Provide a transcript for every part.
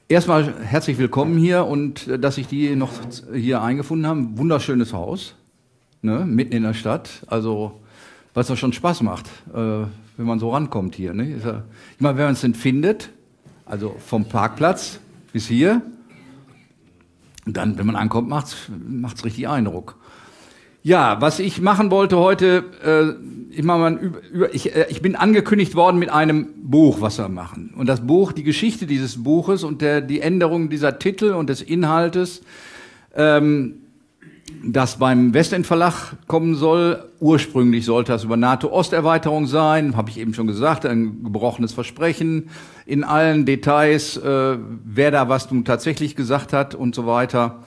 Erstmal herzlich willkommen hier und dass sich die noch hier eingefunden haben. Wunderschönes Haus, ne? Mitten in der Stadt. Also, was doch schon Spaß macht, wenn man so rankommt hier. Ne? Ich meine, wenn man es denn findet, also vom Parkplatz bis hier, dann, wenn man ankommt, macht's richtig Eindruck. Ja, was ich machen wollte heute, ich bin angekündigt worden mit einem Buch, was wir machen. Und das Buch, die Geschichte dieses Buches und die Änderung dieser Titel und des Inhaltes, das beim Westend Verlag kommen soll. Ursprünglich sollte das über NATO-Osterweiterung sein, habe ich eben schon gesagt, ein gebrochenes Versprechen in allen Details, wer da was nun tatsächlich gesagt hat und so weiter.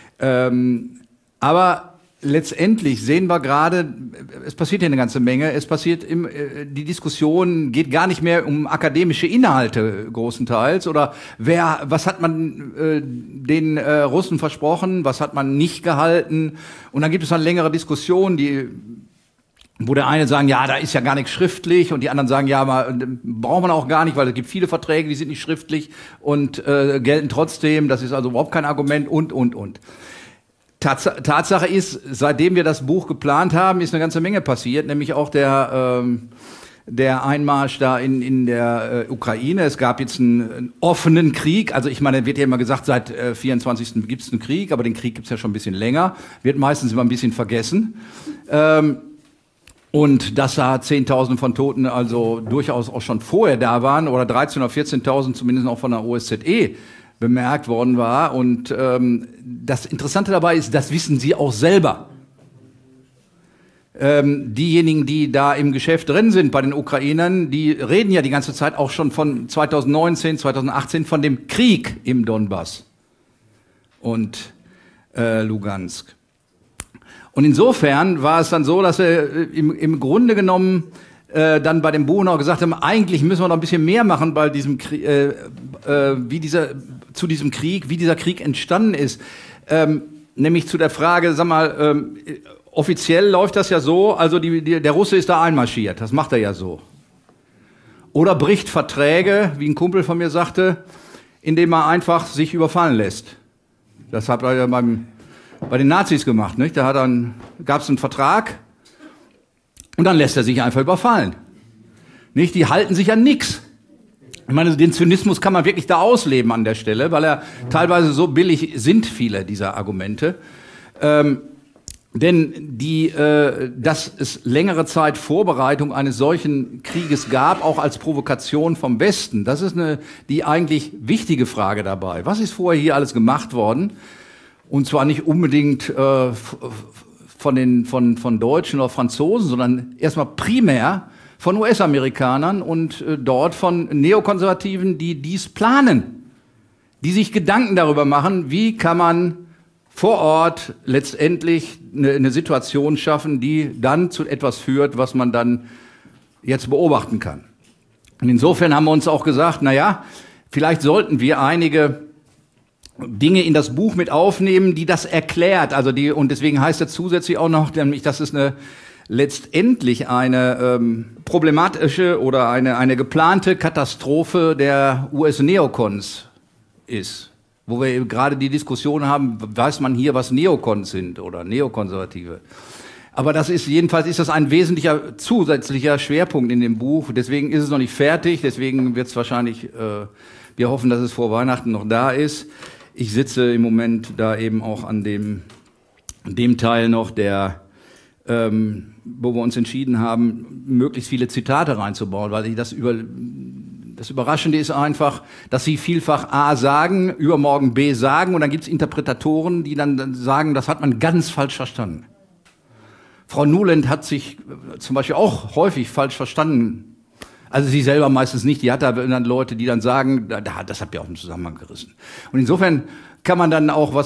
Aber letztendlich sehen wir gerade, es passiert hier eine ganze Menge. Es passiert die Diskussion geht gar nicht mehr um akademische Inhalte großenteils oder was hat man den Russen versprochen, was hat man nicht gehalten. Und dann gibt es eine längere Diskussion, wo der eine sagen, ja, da ist ja gar nichts schriftlich und die anderen sagen, ja, braucht man auch gar nicht, weil es gibt viele Verträge, die sind nicht schriftlich und gelten trotzdem. Das ist also überhaupt kein Argument und. Tatsache ist, seitdem wir das Buch geplant haben, ist eine ganze Menge passiert, nämlich auch der Einmarsch da in der Ukraine. Es gab jetzt einen offenen Krieg, also ich meine, wird ja immer gesagt, seit 24. gibt es einen Krieg, aber den Krieg gibt es ja schon ein bisschen länger, wird meistens immer ein bisschen vergessen. Und dass da Zehntausende von Toten also durchaus auch schon vorher da waren, oder 13.000 oder 14.000 zumindest auch von der OSZE, bemerkt worden war. Und das Interessante dabei ist, das wissen Sie auch selber. Diejenigen, die da im Geschäft drin sind bei den Ukrainern, die reden ja die ganze Zeit auch schon von 2019, 2018 von dem Krieg im Donbass und Lugansk. Und insofern war es dann so, dass wir im Grunde genommen dann bei dem Buch noch gesagt haben, eigentlich müssen wir noch ein bisschen mehr machen bei diesem zu diesem Krieg, wie dieser Krieg entstanden ist. Nämlich zu der Frage, sag mal, offiziell läuft das ja so, also der Russe ist da einmarschiert, das macht er ja so. Oder bricht Verträge, wie ein Kumpel von mir sagte, indem er einfach sich überfallen lässt. Das hat er ja bei den Nazis gemacht, nicht? Da gab es einen Vertrag und dann lässt er sich einfach überfallen. Nicht? Die halten sich an nichts. Ich meine, den Zynismus kann man wirklich da ausleben an der Stelle, weil er teilweise so billig sind, viele dieser Argumente. Denn dass es längere Zeit Vorbereitung eines solchen Krieges gab, auch als Provokation vom Westen, das ist die eigentlich wichtige Frage dabei. Was ist vorher hier alles gemacht worden? Und zwar nicht unbedingt von Deutschen oder Franzosen, sondern erstmal primär von US-Amerikanern und dort von Neokonservativen, die dies planen, die sich Gedanken darüber machen, wie kann man vor Ort letztendlich eine Situation schaffen, die dann zu etwas führt, was man dann jetzt beobachten kann. Und insofern haben wir uns auch gesagt, na ja, vielleicht sollten wir einige Dinge in das Buch mit aufnehmen, die das erklärt. Und deswegen heißt es zusätzlich auch noch, nämlich, dass es letztendlich eine problematische oder eine geplante Katastrophe der US-Neokons ist. Wo wir gerade die Diskussion haben, weiß man hier, was Neokons sind oder Neokonservative. Aber jedenfalls ist das ein wesentlicher zusätzlicher Schwerpunkt in dem Buch. Deswegen ist es noch nicht fertig, deswegen wird es wahrscheinlich, wir hoffen, dass es vor Weihnachten noch da ist. Ich sitze im Moment da eben auch an dem Teil noch, wo wir uns entschieden haben, möglichst viele Zitate reinzubauen, weil das Überraschende ist einfach, dass sie vielfach A sagen, übermorgen B sagen und dann gibt es Interpretatoren, die dann sagen, das hat man ganz falsch verstanden. Frau Nuland hat sich zum Beispiel auch häufig falsch verstanden. Also sie selber meistens nicht, die hat da dann Leute, die dann sagen, das habt ihr auch im Zusammenhang gerissen. Und insofern kann man dann auch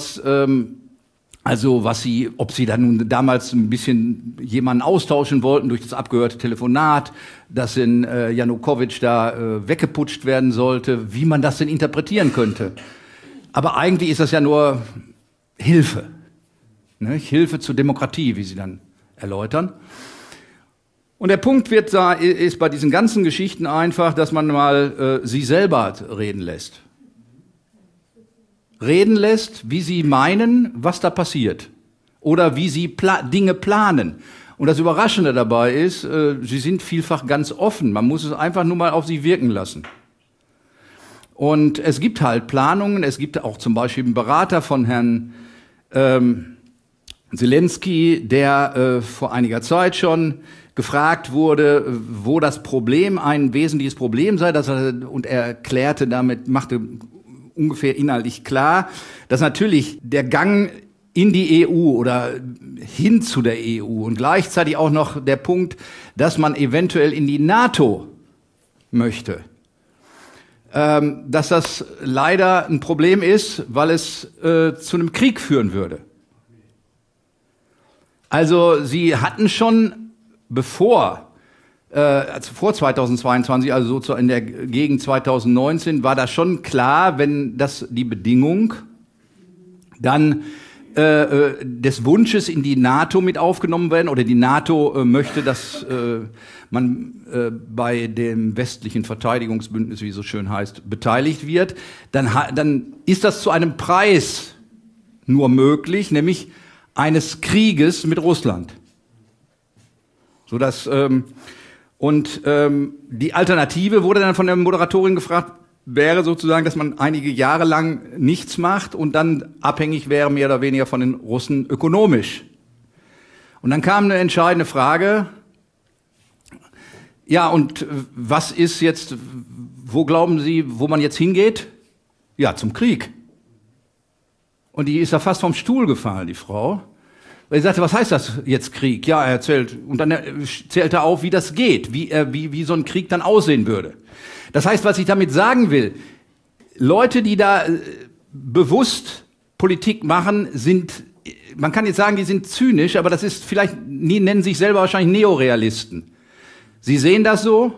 ob sie dann nun damals ein bisschen jemanden austauschen wollten durch das abgehörte Telefonat, dass in Janukowitsch da weggeputscht werden sollte, wie man das denn interpretieren könnte. Aber eigentlich ist das ja nur Hilfe. Ne? Hilfe zur Demokratie, wie sie dann erläutern. Und der Punkt ist bei diesen ganzen Geschichten einfach, dass man mal sie selber reden lässt. reden lässt, wie sie meinen, was da passiert. Oder wie sie Dinge planen. Und das Überraschende dabei ist, sie sind vielfach ganz offen. Man muss es einfach nur mal auf sie wirken lassen. Und es gibt halt Planungen. Es gibt auch zum Beispiel einen Berater von Herrn Zelensky, der vor einiger Zeit schon gefragt wurde, wo das Problem ein wesentliches Problem sei, und er erklärte damit, machte ungefähr inhaltlich klar, dass natürlich der Gang in die EU oder hin zu der EU und gleichzeitig auch noch der Punkt, dass man eventuell in die NATO möchte, dass das leider ein Problem ist, weil es zu einem Krieg führen würde. Also sie hatten schon vor 2022, also so in der Gegend 2019, war das schon klar, wenn das die Bedingung dann des Wunsches in die NATO mit aufgenommen werden, oder die NATO möchte, dass man bei dem westlichen Verteidigungsbündnis, wie es so schön heißt, beteiligt wird, dann ist das zu einem Preis nur möglich, nämlich eines Krieges mit Russland. Sodass, die Alternative wurde dann von der Moderatorin gefragt, wäre sozusagen, dass man einige Jahre lang nichts macht und dann abhängig wäre mehr oder weniger von den Russen ökonomisch. Und dann kam eine entscheidende Frage, ja, und was ist jetzt, wo glauben Sie, wo man jetzt hingeht? Ja, zum Krieg. Und die ist da fast vom Stuhl gefallen, die Frau. Weil sie sagte, was heißt das jetzt Krieg? Ja, er erzählt, und dann zählt er auf, wie das geht, wie so ein Krieg dann aussehen würde. Das heißt, was ich damit sagen will, Leute, die da bewusst Politik machen, man kann jetzt sagen, die sind zynisch, aber das ist vielleicht, die nennen sich selber wahrscheinlich Neorealisten. Sie sehen das so,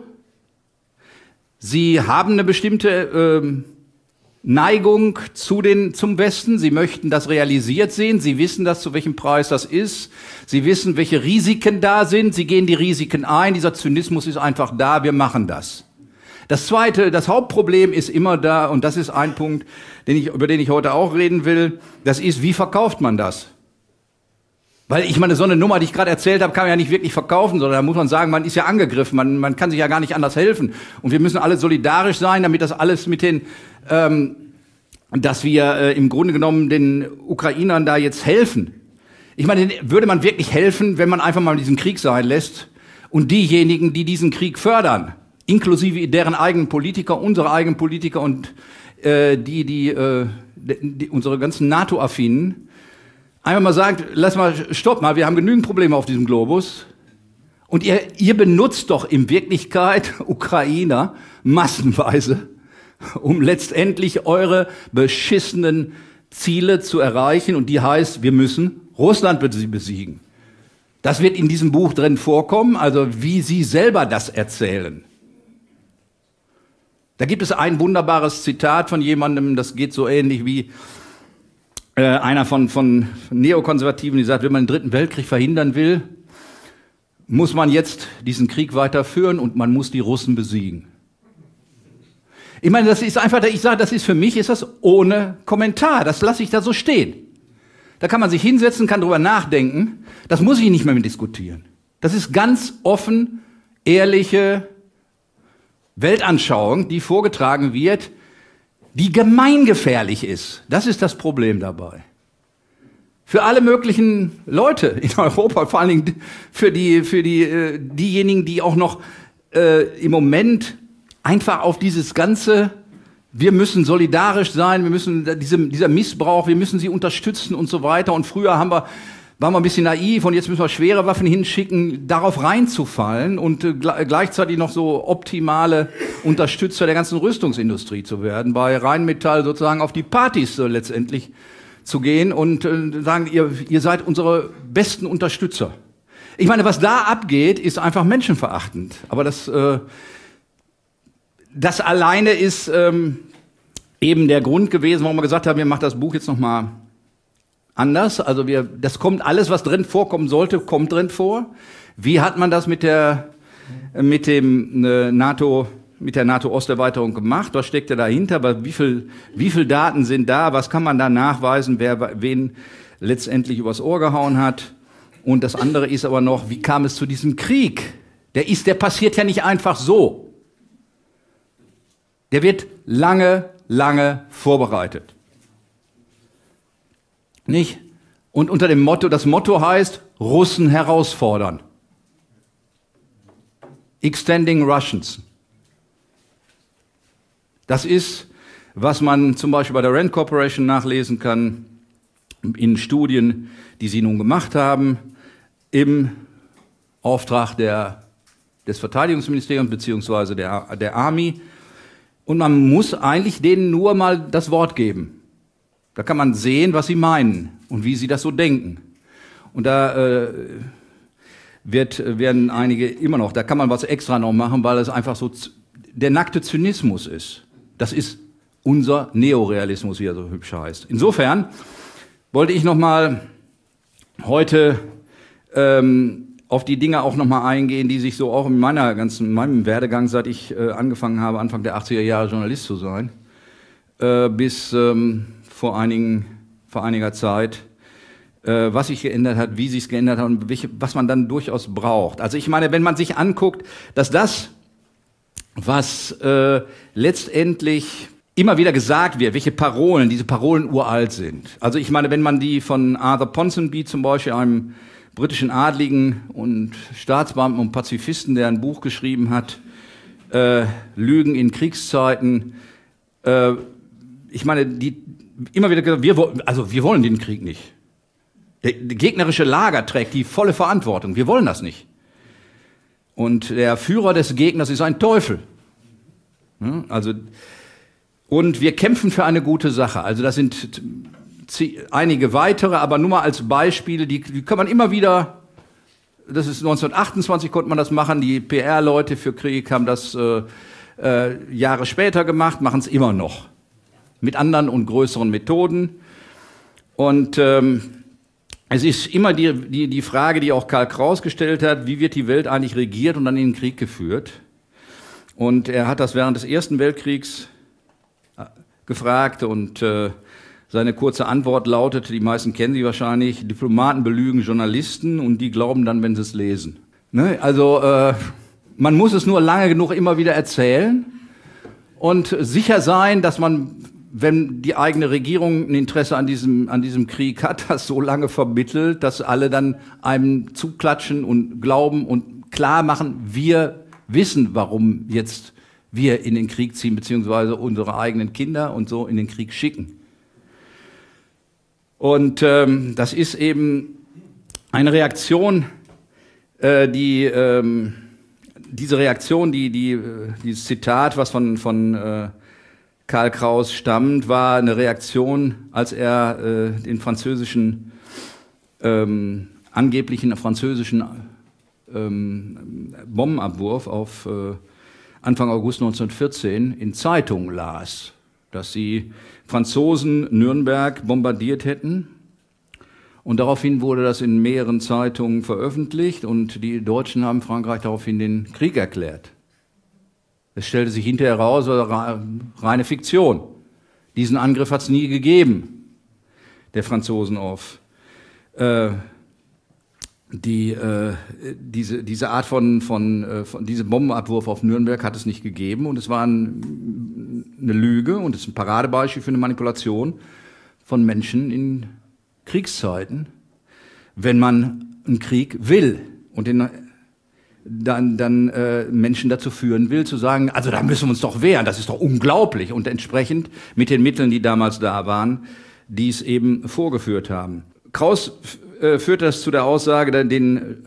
sie haben eine bestimmte Neigung zum Westen, sie möchten das realisiert sehen, sie wissen das, zu welchem Preis das ist, sie wissen, welche Risiken da sind, sie gehen die Risiken ein, dieser Zynismus ist einfach da, wir machen das. Das Zweite, das Hauptproblem ist immer da, und das ist ein Punkt, über den ich heute auch reden will, das ist, wie verkauft man das? Weil ich meine, so eine Nummer, die ich gerade erzählt habe, kann man ja nicht wirklich verkaufen, sondern da muss man sagen, man ist ja angegriffen, man kann sich ja gar nicht anders helfen. Und wir müssen alle solidarisch sein, damit das alles mit den, dass wir im Grunde genommen den Ukrainern da jetzt helfen. Ich meine, würde man wirklich helfen, wenn man einfach mal diesen Krieg sein lässt und diejenigen, die diesen Krieg fördern, inklusive deren eigenen Politiker, unsere eigenen Politiker und unsere ganzen NATO-Affinen, einmal mal sagt, stopp mal, wir haben genügend Probleme auf diesem Globus und ihr benutzt doch in Wirklichkeit Ukrainer massenweise, um letztendlich eure beschissenen Ziele zu erreichen, und die heißt, wir müssen Russland besiegen. Das wird in diesem Buch drin vorkommen, also wie sie selber das erzählen. Da gibt es ein wunderbares Zitat von jemandem, das geht so ähnlich wie einer von Neokonservativen, die sagt, wenn man den Dritten Weltkrieg verhindern will, muss man jetzt diesen Krieg weiterführen und man muss die Russen besiegen. Ich meine, das ist einfach, ich sage, für mich ist das ohne Kommentar, das lasse ich da so stehen. Da kann man sich hinsetzen, kann drüber nachdenken, das muss ich nicht mehr mit diskutieren. Das ist ganz offen, ehrliche Weltanschauung, die vorgetragen wird, die gemeingefährlich ist. Das ist das Problem dabei. Für alle möglichen Leute in Europa, vor allen Dingen für diejenigen, die auch noch im Moment einfach auf dieses ganze, wir müssen solidarisch sein, wir müssen dieser Missbrauch, wir müssen sie unterstützen und so weiter. Und früher waren wir ein bisschen naiv und jetzt müssen wir schwere Waffen hinschicken, darauf reinzufallen und gleichzeitig noch so optimale Unterstützer der ganzen Rüstungsindustrie zu werden, bei Rheinmetall sozusagen auf die Partys letztendlich zu gehen und sagen, ihr seid unsere besten Unterstützer. Ich meine, was da abgeht, ist einfach menschenverachtend. Aber das alleine ist eben der Grund gewesen, warum wir gesagt haben, wir machen das Buch jetzt nochmal anders. Also das kommt alles, was drin vorkommen sollte, kommt drin vor. Wie hat man das mit dem NATO mit der NATO-Osterweiterung gemacht? Was steckt dahinter? Aber wie viel Daten sind da? Was kann man da nachweisen, wer wen letztendlich übers Ohr gehauen hat? Und das andere ist aber noch, wie kam es zu diesem Krieg? Der passiert ja nicht einfach so. Der wird lange, lange vorbereitet. Nicht? Und unter dem Motto, das Motto heißt, Russen herausfordern. Extending Russians. Das ist, was man zum Beispiel bei der Rand Corporation nachlesen kann, in Studien, die sie nun gemacht haben, im Auftrag des Verteidigungsministeriums beziehungsweise der Army. Und man muss eigentlich denen nur mal das Wort geben. Da kann man sehen, was sie meinen und wie sie das so denken. Und da werden einige immer noch, da kann man was extra noch machen, weil es einfach so der nackte Zynismus ist. Das ist unser Neorealismus, wie er so hübsch heißt. Insofern wollte ich noch mal heute auf die Dinge auch noch mal eingehen, die sich so auch in meinem Werdegang, seit ich angefangen habe, Anfang der 80er Jahre Journalist zu sein, bis vor einiger Zeit, was sich geändert hat, wie sich es geändert hat und was man dann durchaus braucht. Also ich meine, wenn man sich anguckt, dass das, was letztendlich immer wieder gesagt wird, welche Parolen, diese Parolen uralt sind. Also ich meine, wenn man die von Arthur Ponsonby zum Beispiel, einem britischen Adligen und Staatsbeamten und Pazifisten, der ein Buch geschrieben hat, Lügen in Kriegszeiten, ich meine, die immer wieder gesagt, wir wollen den Krieg nicht. Der gegnerische Lager trägt die volle Verantwortung. Wir wollen das nicht. Und der Führer des Gegners ist ein Teufel. Also, und wir kämpfen für eine gute Sache. Also das sind einige weitere, aber nur mal als Beispiele, die kann man immer wieder, das ist 1928 konnte man das machen, die PR-Leute für Krieg haben das Jahre später gemacht, machen es immer noch. Mit anderen und größeren Methoden. Und es ist immer die Frage, die auch Karl Kraus gestellt hat, wie wird die Welt eigentlich regiert und dann in den Krieg geführt? Und er hat das während des Ersten Weltkriegs gefragt und seine kurze Antwort lautete, die meisten kennen sie wahrscheinlich, Diplomaten belügen Journalisten und die glauben dann, wenn sie es lesen. Ne? Also man muss es nur lange genug immer wieder erzählen und sicher sein, dass man, wenn die eigene Regierung ein Interesse an diesem Krieg hat, das so lange vermittelt, dass alle dann einem zuklatschen und glauben und klar machen, wir wissen, warum jetzt wir in den Krieg ziehen, beziehungsweise unsere eigenen Kinder und so in den Krieg schicken. Und das ist eben eine Reaktion, dieses Zitat, was von Karl Kraus stammt, war eine Reaktion, als er den angeblichen französischen Bombenabwurf auf Anfang August 1914 in Zeitungen las, dass die Franzosen Nürnberg bombardiert hätten. Und daraufhin wurde das in mehreren Zeitungen veröffentlicht und die Deutschen haben Frankreich daraufhin den Krieg erklärt. Es stellte sich hinterher heraus, reine Fiktion. Diesen Angriff hat es nie gegeben, der Franzosen auf diese Art von diesem Bombenabwurf auf Nürnberg hat es nicht gegeben und es war eine Lüge und es ist ein Paradebeispiel für eine Manipulation von Menschen in Kriegszeiten, wenn man einen Krieg will und dann Menschen dazu führen will, zu sagen, also da müssen wir uns doch wehren, das ist doch unglaublich und entsprechend mit den Mitteln, die damals da waren, dies eben vorgeführt haben. Kraus führt das zu der Aussage, den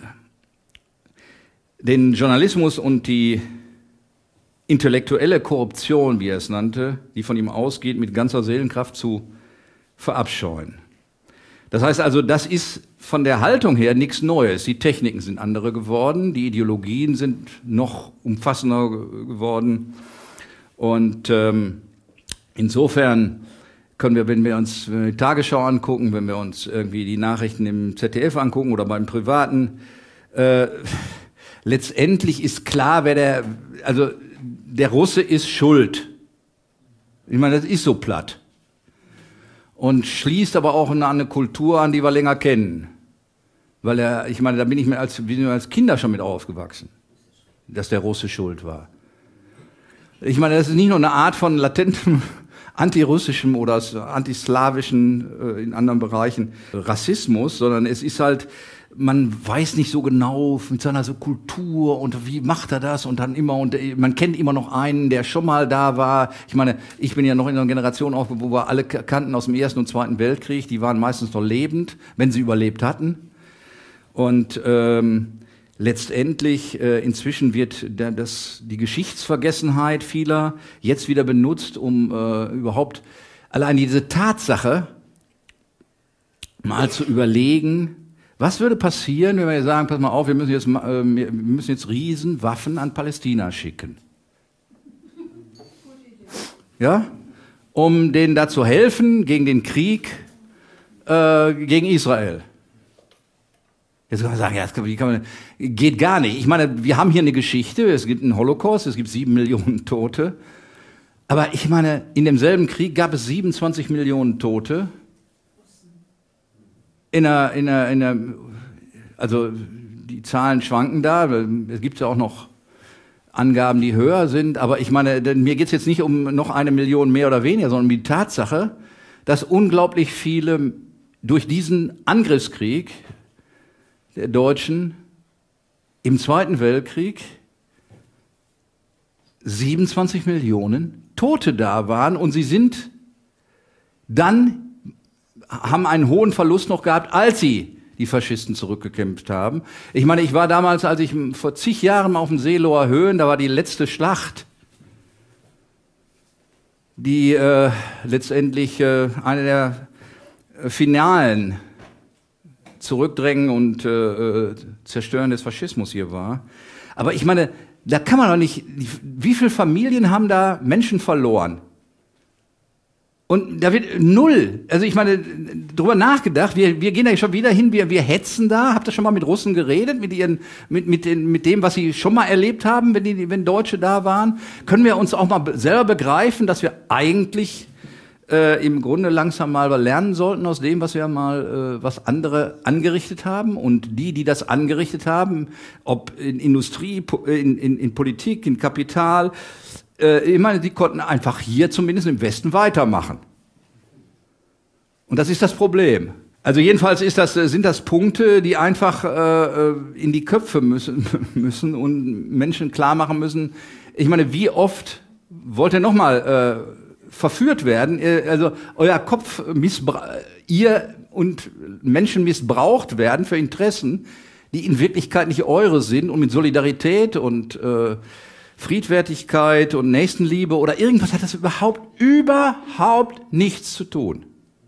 Journalismus und die intellektuelle Korruption, wie er es nannte, die von ihm ausgeht, mit ganzer Seelenkraft zu verabscheuen. Das heißt also, das ist von der Haltung her nichts Neues. Die Techniken sind andere geworden, die Ideologien sind noch umfassender geworden. Und insofern können wir, wenn wir uns die Tagesschau angucken, wenn wir uns irgendwie die Nachrichten im ZDF angucken oder beim Privaten, letztendlich ist klar, der Russe ist schuld. Ich meine, das ist so platt. Und schließt aber auch eine Kultur an, die wir länger kennen. Weil ich meine, da bin ich als Kinder schon mit aufgewachsen, dass der Russe schuld war. Ich meine, das ist nicht nur eine Art von latentem antirussischem oder antislawischen, in anderen Bereichen, Rassismus, sondern es ist halt, man weiß nicht so genau mit seiner so Kultur und wie macht er das und dann immer, und man kennt immer noch einen, der schon mal da war. Ich meine, ich bin ja noch in einer Generation auf, wo wir alle kannten aus dem Ersten und Zweiten Weltkrieg, die waren meistens noch lebend, wenn sie überlebt hatten. Und letztendlich, inzwischen wird die Geschichtsvergessenheit vieler jetzt wieder benutzt, um überhaupt allein diese Tatsache mal zu überlegen, was würde passieren, wenn wir sagen, pass mal auf, wir müssen jetzt Riesenwaffen an Palästina schicken. Ja? Um denen da zu helfen gegen den Krieg gegen Israel. Jetzt kann man sagen, ja, geht gar nicht. Ich meine, wir haben hier eine Geschichte, es gibt einen Holocaust, es gibt 7 Millionen Tote. Aber ich meine, in demselben Krieg gab es 27 Millionen Tote. Also die Zahlen schwanken da, es gibt ja auch noch Angaben, die höher sind, aber ich meine, mir geht es jetzt nicht um noch 1 Million mehr oder weniger, sondern um die Tatsache, dass unglaublich viele durch diesen Angriffskrieg der Deutschen im Zweiten Weltkrieg 27 Millionen Tote da waren und sie haben einen hohen Verlust noch gehabt, als sie die Faschisten zurückgekämpft haben. Ich meine, ich war damals, als ich vor zig Jahren auf den Seeloher Höhen, da war die letzte Schlacht, die letztendlich eine der finalen Zurückdrängen und Zerstören des Faschismus hier war. Aber ich meine, da kann man doch nicht, wie viele Familien haben da Menschen verloren? Und da wird null, also ich meine, drüber nachgedacht, wir gehen da schon wieder hin, wir hetzen da, habt ihr schon mal mit Russen geredet, mit dem, was sie schon mal erlebt haben, wenn Deutsche da waren? Können wir uns auch mal selber begreifen, dass wir eigentlich im Grunde langsam mal lernen sollten aus dem, was wir mal, was andere angerichtet haben, und die das angerichtet haben, ob in Industrie, in Politik, in Kapital, ich meine, die konnten einfach hier zumindest im Westen weitermachen. Und das ist das Problem. Also jedenfalls sind das Punkte, die einfach in die Köpfe müssen und Menschen klar machen müssen. Ich meine, wie oft wollt ihr nochmal verführt werden? Also euer Kopf ihr und Menschen missbraucht werden für Interessen, die in Wirklichkeit nicht eure sind, und mit Solidarität und Friedfertigkeit und Nächstenliebe oder irgendwas hat das überhaupt nichts zu tun.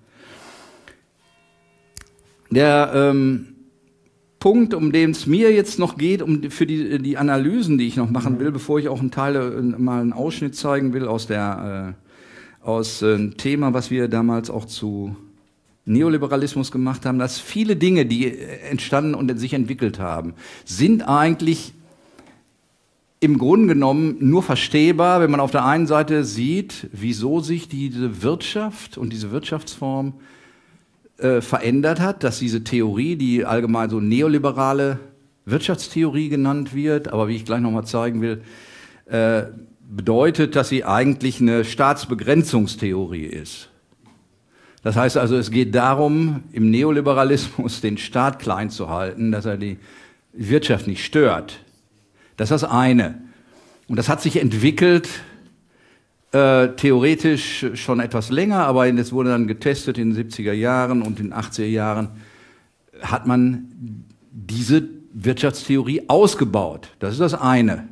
Der Punkt, um den es mir jetzt noch geht, für die Analysen, die ich noch machen will, bevor ich auch mal einen Ausschnitt zeigen will aus einem Thema, was wir damals auch zu Neoliberalismus gemacht haben, dass viele Dinge, die entstanden und sich entwickelt haben, sind eigentlich im Grunde genommen nur verstehbar, wenn man auf der einen Seite sieht, wieso sich diese Wirtschaft und diese Wirtschaftsform verändert hat, dass diese Theorie, die allgemein so neoliberale Wirtschaftstheorie genannt wird, aber wie ich gleich nochmal zeigen will, bedeutet, dass sie eigentlich eine Staatsbegrenzungstheorie ist. Das heißt also, es geht darum, im Neoliberalismus den Staat klein zu halten, dass er die Wirtschaft nicht stört. Das ist das eine. Und das hat sich entwickelt, theoretisch schon etwas länger, aber es wurde dann getestet in den 70er Jahren und in den 80er Jahren hat man diese Wirtschaftstheorie ausgebaut. Das ist das eine.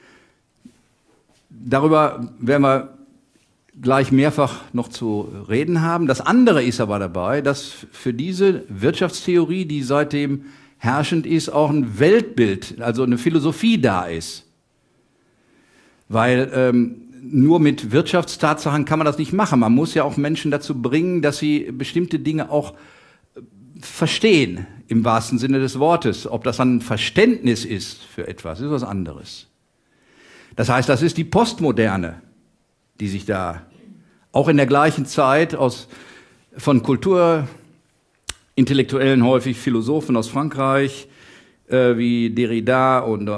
Darüber werden wir gleich mehrfach noch zu reden haben. Das andere ist aber dabei, dass für diese Wirtschaftstheorie, die seitdem herrschend ist, auch ein Weltbild, also eine Philosophie da ist. Weil nur mit Wirtschaftstatsachen kann man das nicht machen. Man muss ja auch Menschen dazu bringen, dass sie bestimmte Dinge auch verstehen, im wahrsten Sinne des Wortes. Ob das dann ein Verständnis ist für etwas, ist was anderes. Das heißt, das ist die Postmoderne, die sich da auch in der gleichen Zeit von Kulturintellektuellen, häufig Philosophen aus Frankreich, wie Derrida und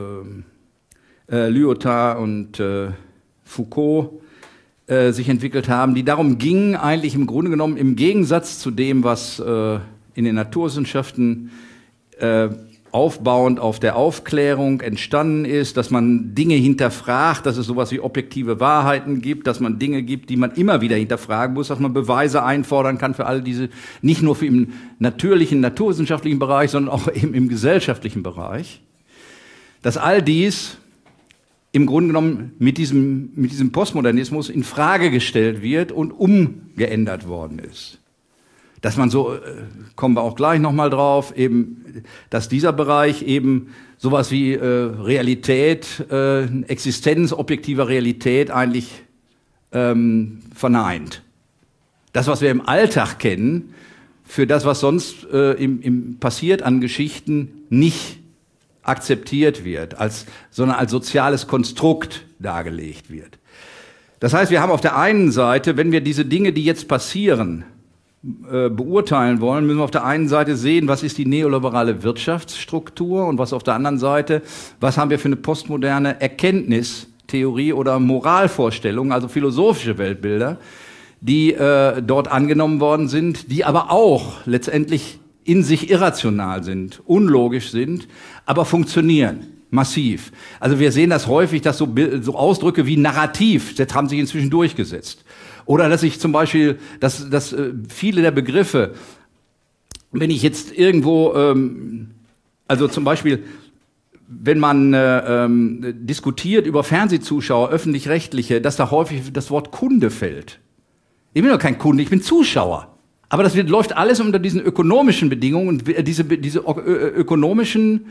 Lyotard und Foucault sich entwickelt haben, die darum gingen, eigentlich im Grunde genommen im Gegensatz zu dem, was in den Naturwissenschaften aufbauend auf der Aufklärung entstanden ist, dass man Dinge hinterfragt, dass es sowas wie objektive Wahrheiten gibt, dass man Dinge gibt, die man immer wieder hinterfragen muss, dass man Beweise einfordern kann für all diese, nicht nur für im natürlichen, naturwissenschaftlichen Bereich, sondern auch eben im gesellschaftlichen Bereich, dass all dies im Grunde genommen mit diesem Postmodernismus in Frage gestellt wird und umgeändert worden ist. Dass man so, kommen wir auch gleich nochmal drauf, eben, dass dieser Bereich eben sowas wie Realität, Existenz objektiver Realität eigentlich verneint. Das, was wir im Alltag kennen, für das, was sonst passiert an Geschichten, nicht akzeptiert wird, sondern als soziales Konstrukt dargelegt wird. Das heißt, wir haben auf der einen Seite, wenn wir diese Dinge, die jetzt passieren, beurteilen wollen, müssen wir auf der einen Seite sehen, was ist die neoliberale Wirtschaftsstruktur und was auf der anderen Seite, was haben wir für eine postmoderne Erkenntnistheorie oder Moralvorstellung, also philosophische Weltbilder, die dort angenommen worden sind, die aber auch letztendlich in sich irrational sind, unlogisch sind, aber funktionieren. Massiv. Also wir sehen das häufig, dass so Ausdrücke wie Narrativ, das haben sich inzwischen durchgesetzt. Oder dass ich zum Beispiel, dass viele der Begriffe, wenn ich jetzt irgendwo, also zum Beispiel, wenn man diskutiert über Fernsehzuschauer, öffentlich-rechtliche, dass da häufig das Wort Kunde fällt. Ich bin doch kein Kunde, ich bin Zuschauer. Aber das läuft alles unter diesen ökonomischen Bedingungen und diese ökonomischen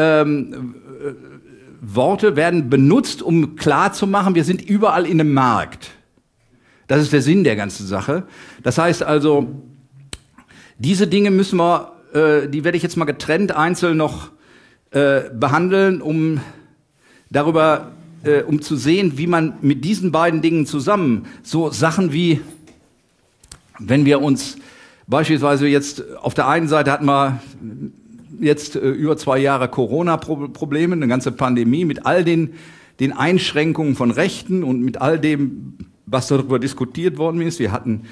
Worte werden benutzt, um klarzumachen, wir sind überall in einem Markt. Das ist der Sinn der ganzen Sache. Das heißt also, diese Dinge müssen wir, die werde ich jetzt mal getrennt einzeln noch behandeln, um zu sehen, wie man mit diesen beiden Dingen zusammen so Sachen wie, wenn wir uns beispielsweise jetzt auf der einen Seite hatten wir jetzt über 2 Jahre Corona-Probleme, eine ganze Pandemie mit all den Einschränkungen von Rechten und mit all dem, was darüber diskutiert worden ist. Wir haben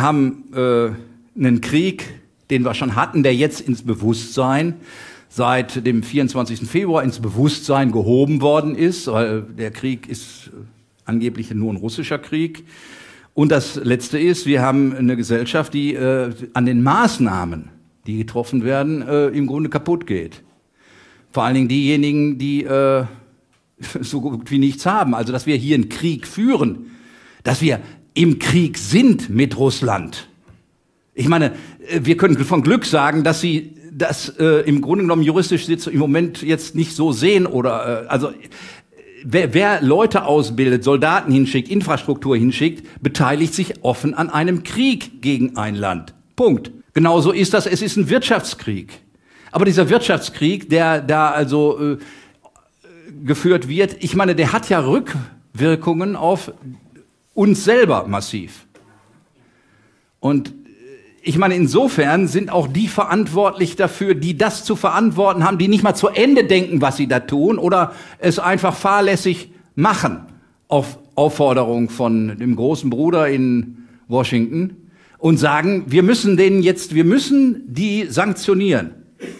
einen Krieg, den wir schon hatten, der jetzt ins Bewusstsein seit dem 24. Februar ins Bewusstsein gehoben worden ist, weil der Krieg ist angeblich nur ein russischer Krieg. Und das Letzte ist, wir haben eine Gesellschaft, die an den Maßnahmen, die getroffen werden, im Grunde kaputt geht. Vor allen Dingen diejenigen, die so gut wie nichts haben. Also, dass wir hier einen Krieg führen, dass wir im Krieg sind mit Russland. Ich meine, wir können von Glück sagen, dass sie das im Grunde genommen juristisch im Moment jetzt nicht so sehen oder also wer Leute ausbildet, Soldaten hinschickt, Infrastruktur hinschickt, beteiligt sich offen an einem Krieg gegen ein Land. Punkt. Genauso ist das, es ist ein Wirtschaftskrieg. Aber dieser Wirtschaftskrieg, der da also geführt wird, ich meine, der hat ja Rückwirkungen auf uns selber massiv. Und ich meine, insofern sind auch die verantwortlich dafür, die das zu verantworten haben, die nicht mal zu Ende denken, was sie da tun oder es einfach fahrlässig machen auf Aufforderung von dem großen Bruder in Washington und sagen, wir müssen die sanktionieren.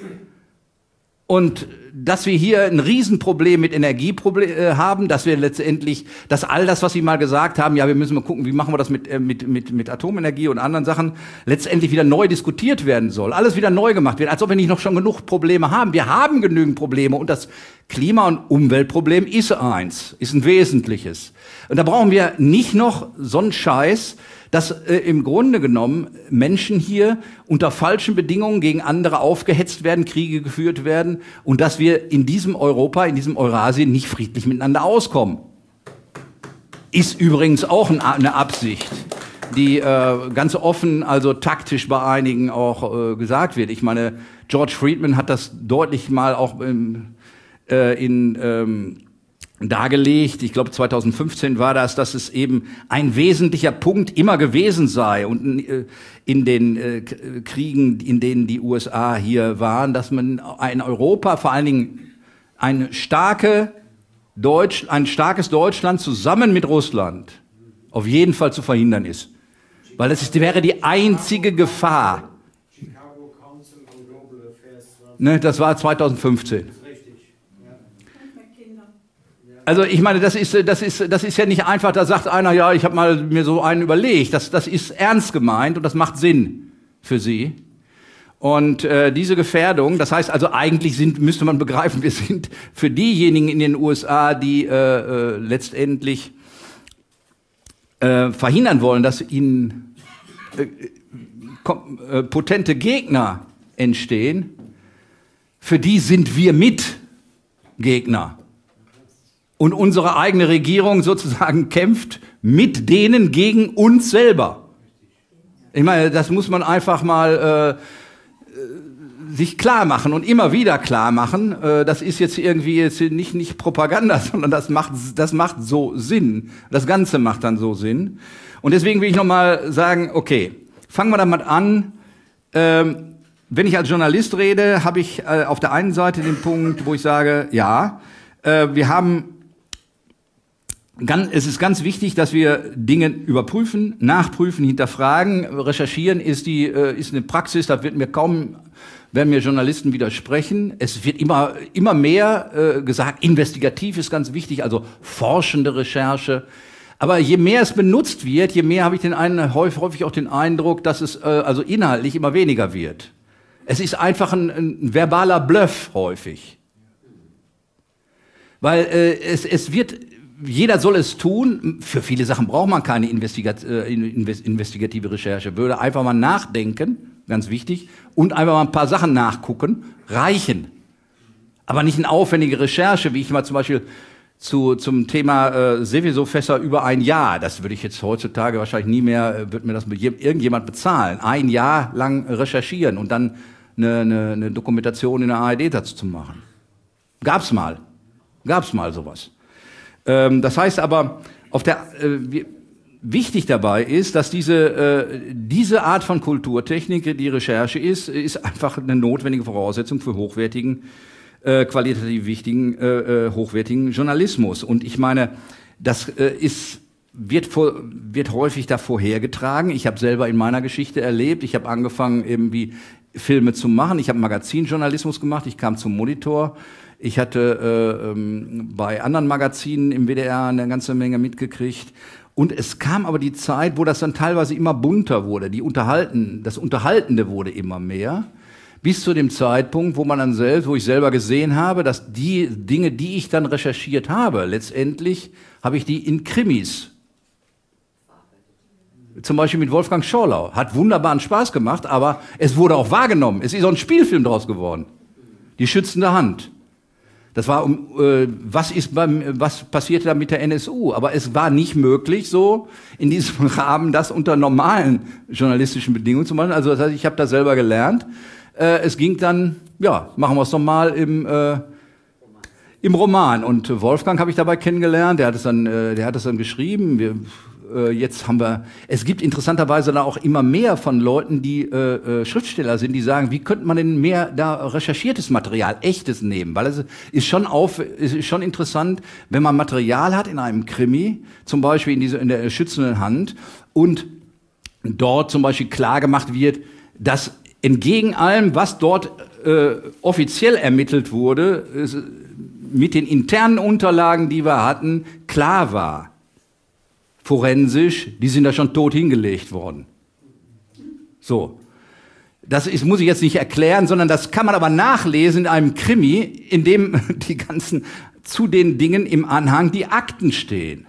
Und dass wir hier ein Riesenproblem mit Energie haben, dass wir letztendlich, dass all das, was Sie mal gesagt haben, ja, wir müssen mal gucken, wie machen wir das mit Atomenergie und anderen Sachen, letztendlich wieder neu diskutiert werden soll, alles wieder neu gemacht wird, als ob wir nicht noch schon genug Probleme haben. Wir haben genügend Probleme und das Klima- und Umweltproblem ist ein wesentliches. Und da brauchen wir nicht noch so einen Scheiß, dass im Grunde genommen Menschen hier unter falschen Bedingungen gegen andere aufgehetzt werden, Kriege geführt werden und dass wir in diesem Europa, in diesem Eurasien nicht friedlich miteinander auskommen. Ist übrigens auch eine Absicht, die ganz offen, also taktisch bei einigen auch gesagt wird. Ich meine, George Friedman hat das deutlich mal auch in dargelegt, ich glaube 2015 war das, dass es eben ein wesentlicher Punkt immer gewesen sei und in den Kriegen, in denen die USA hier waren, dass man in Europa vor allen Dingen ein starkes Deutschland zusammen mit Russland auf jeden Fall zu verhindern ist. Weil das wäre die einzige Gefahr. Ne, das war 2015. Also ich meine, das ist ja nicht einfach, da sagt einer, ja, ich habe mal mir so einen überlegt. Das ist ernst gemeint und das macht Sinn für Sie. Und diese Gefährdung, das heißt also eigentlich müsste man begreifen, wir sind für diejenigen in den USA, die letztendlich verhindern wollen, dass ihnen potente Gegner entstehen, für die sind wir Mitgegner. Und unsere eigene Regierung sozusagen kämpft mit denen gegen uns selber. Ich meine, das muss man einfach mal sich klar machen und immer wieder klar machen. Das ist jetzt irgendwie nicht Propaganda, sondern das macht so Sinn. Das Ganze macht dann so Sinn. Und deswegen will ich nochmal sagen, okay, fangen wir damit an. Wenn ich als Journalist rede, habe ich auf der einen Seite den Punkt, wo ich sage, ja, es ist ganz wichtig, dass wir Dinge überprüfen, nachprüfen, hinterfragen. Recherchieren ist eine Praxis, da werden mir Journalisten widersprechen. Es wird immer mehr gesagt, investigativ ist ganz wichtig, also forschende Recherche. Aber je mehr es benutzt wird, je mehr habe ich häufig auch den Eindruck, dass es also inhaltlich immer weniger wird. Es ist einfach ein verbaler Bluff häufig. Weil jeder soll es tun. Für viele Sachen braucht man keine investigative Recherche. Würde einfach mal nachdenken, ganz wichtig, und einfach mal ein paar Sachen nachgucken, reichen. Aber nicht eine aufwendige Recherche, wie ich mal zum Beispiel zum Thema Seveso-Fässer über ein Jahr. Das würde ich jetzt heutzutage wahrscheinlich nie mehr, wird mir das irgendjemand bezahlen. Ein Jahr lang recherchieren und dann eine Dokumentation in der ARD dazu zu machen. Gab's mal sowas. Das heißt aber, wichtig dabei ist, dass diese Art von Kulturtechnik, die Recherche ist einfach eine notwendige Voraussetzung für hochwertigen, qualitativ wichtigen, hochwertigen Journalismus. Und ich meine, das wird häufig da vorhergetragen. Ich habe selber in meiner Geschichte erlebt, ich habe angefangen, irgendwie Filme zu machen. Ich habe Magazinjournalismus gemacht, ich kam zum Monitor. Ich hatte bei anderen Magazinen im WDR eine ganze Menge mitgekriegt. Und es kam aber die Zeit, wo das dann teilweise immer bunter wurde. Das Unterhaltende wurde immer mehr. Bis zu dem Zeitpunkt, wo ich selber gesehen habe, dass die Dinge, die ich dann recherchiert habe, letztendlich habe ich die in Krimis. Zum Beispiel mit Wolfgang Schorlau. Hat wunderbaren Spaß gemacht, aber es wurde auch wahrgenommen. Es ist auch ein Spielfilm draus geworden. Die schützende Hand. Das war was passierte da mit der NSU? Aber es war nicht möglich, so in diesem Rahmen das unter normalen journalistischen Bedingungen zu machen. Also das heißt, ich habe da selber gelernt. Es ging dann, ja, machen wir es doch mal im Roman. Und Wolfgang habe ich dabei kennengelernt. Der hat es dann geschrieben. Es gibt interessanterweise da auch immer mehr von Leuten, die Schriftsteller sind, die sagen, wie könnte man denn mehr da recherchiertes Material, echtes nehmen? Weil es ist schon interessant, wenn man Material hat in einem Krimi, zum Beispiel in der schützenden Hand, und dort zum Beispiel klar gemacht wird, dass entgegen allem, was dort offiziell ermittelt wurde, mit den internen Unterlagen, die wir hatten, klar war. Forensisch, die sind da schon tot hingelegt worden. So. Muss ich jetzt nicht erklären, sondern das kann man aber nachlesen in einem Krimi, in dem zu den Dingen im Anhang die Akten stehen.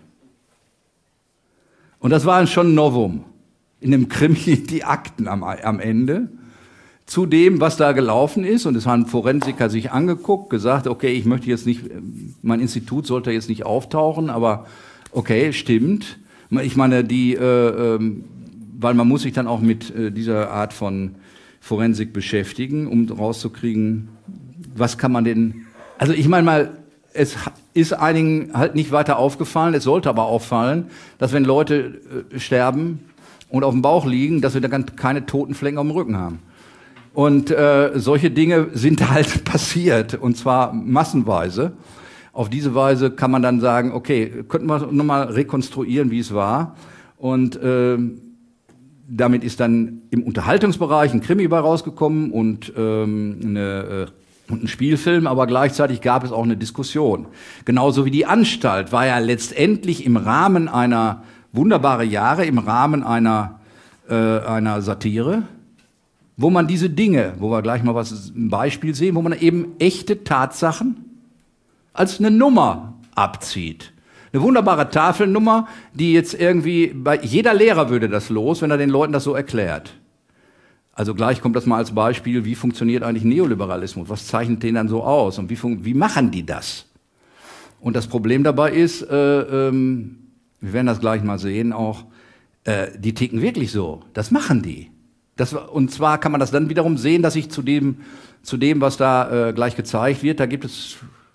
Und das war schon ein Novum. In dem Krimi die Akten am Ende. Zu dem, was da gelaufen ist. Und es haben Forensiker sich angeguckt, gesagt, okay, ich möchte jetzt nicht, mein Institut sollte jetzt nicht auftauchen, aber okay, stimmt. Ich meine, weil man muss sich dann auch mit dieser Art von Forensik beschäftigen, um rauszukriegen, was kann man denn, also ich meine mal, es ist einigen halt nicht weiter aufgefallen, es sollte aber auffallen, dass wenn Leute sterben und auf dem Bauch liegen, dass wir dann keine toten Flecken auf dem Rücken haben. Und solche Dinge sind halt passiert, und zwar massenweise. Auf diese Weise kann man dann sagen, okay, könnten wir nochmal rekonstruieren, wie es war. Und damit ist dann im Unterhaltungsbereich ein Krimi bei rausgekommen und ein Spielfilm, aber gleichzeitig gab es auch eine Diskussion. Genauso wie die Anstalt war ja letztendlich im Rahmen einer wunderbare Jahre, im Rahmen einer Satire, wo man diese Dinge, wo wir gleich mal ein Beispiel sehen, wo man eben echte Tatsachen als eine Nummer abzieht. Eine wunderbare Tafelnummer, die jetzt irgendwie, jeder Lehrer würde das los, wenn er den Leuten das so erklärt. Also gleich kommt das mal als Beispiel, wie funktioniert eigentlich Neoliberalismus? Was zeichnet den dann so aus? Und wie machen die das? Und das Problem dabei ist, wir werden das gleich mal sehen auch, die ticken wirklich so. Das machen die. Und zwar kann man das dann wiederum sehen, dass sich zu dem, was da gleich gezeigt wird, da gibt es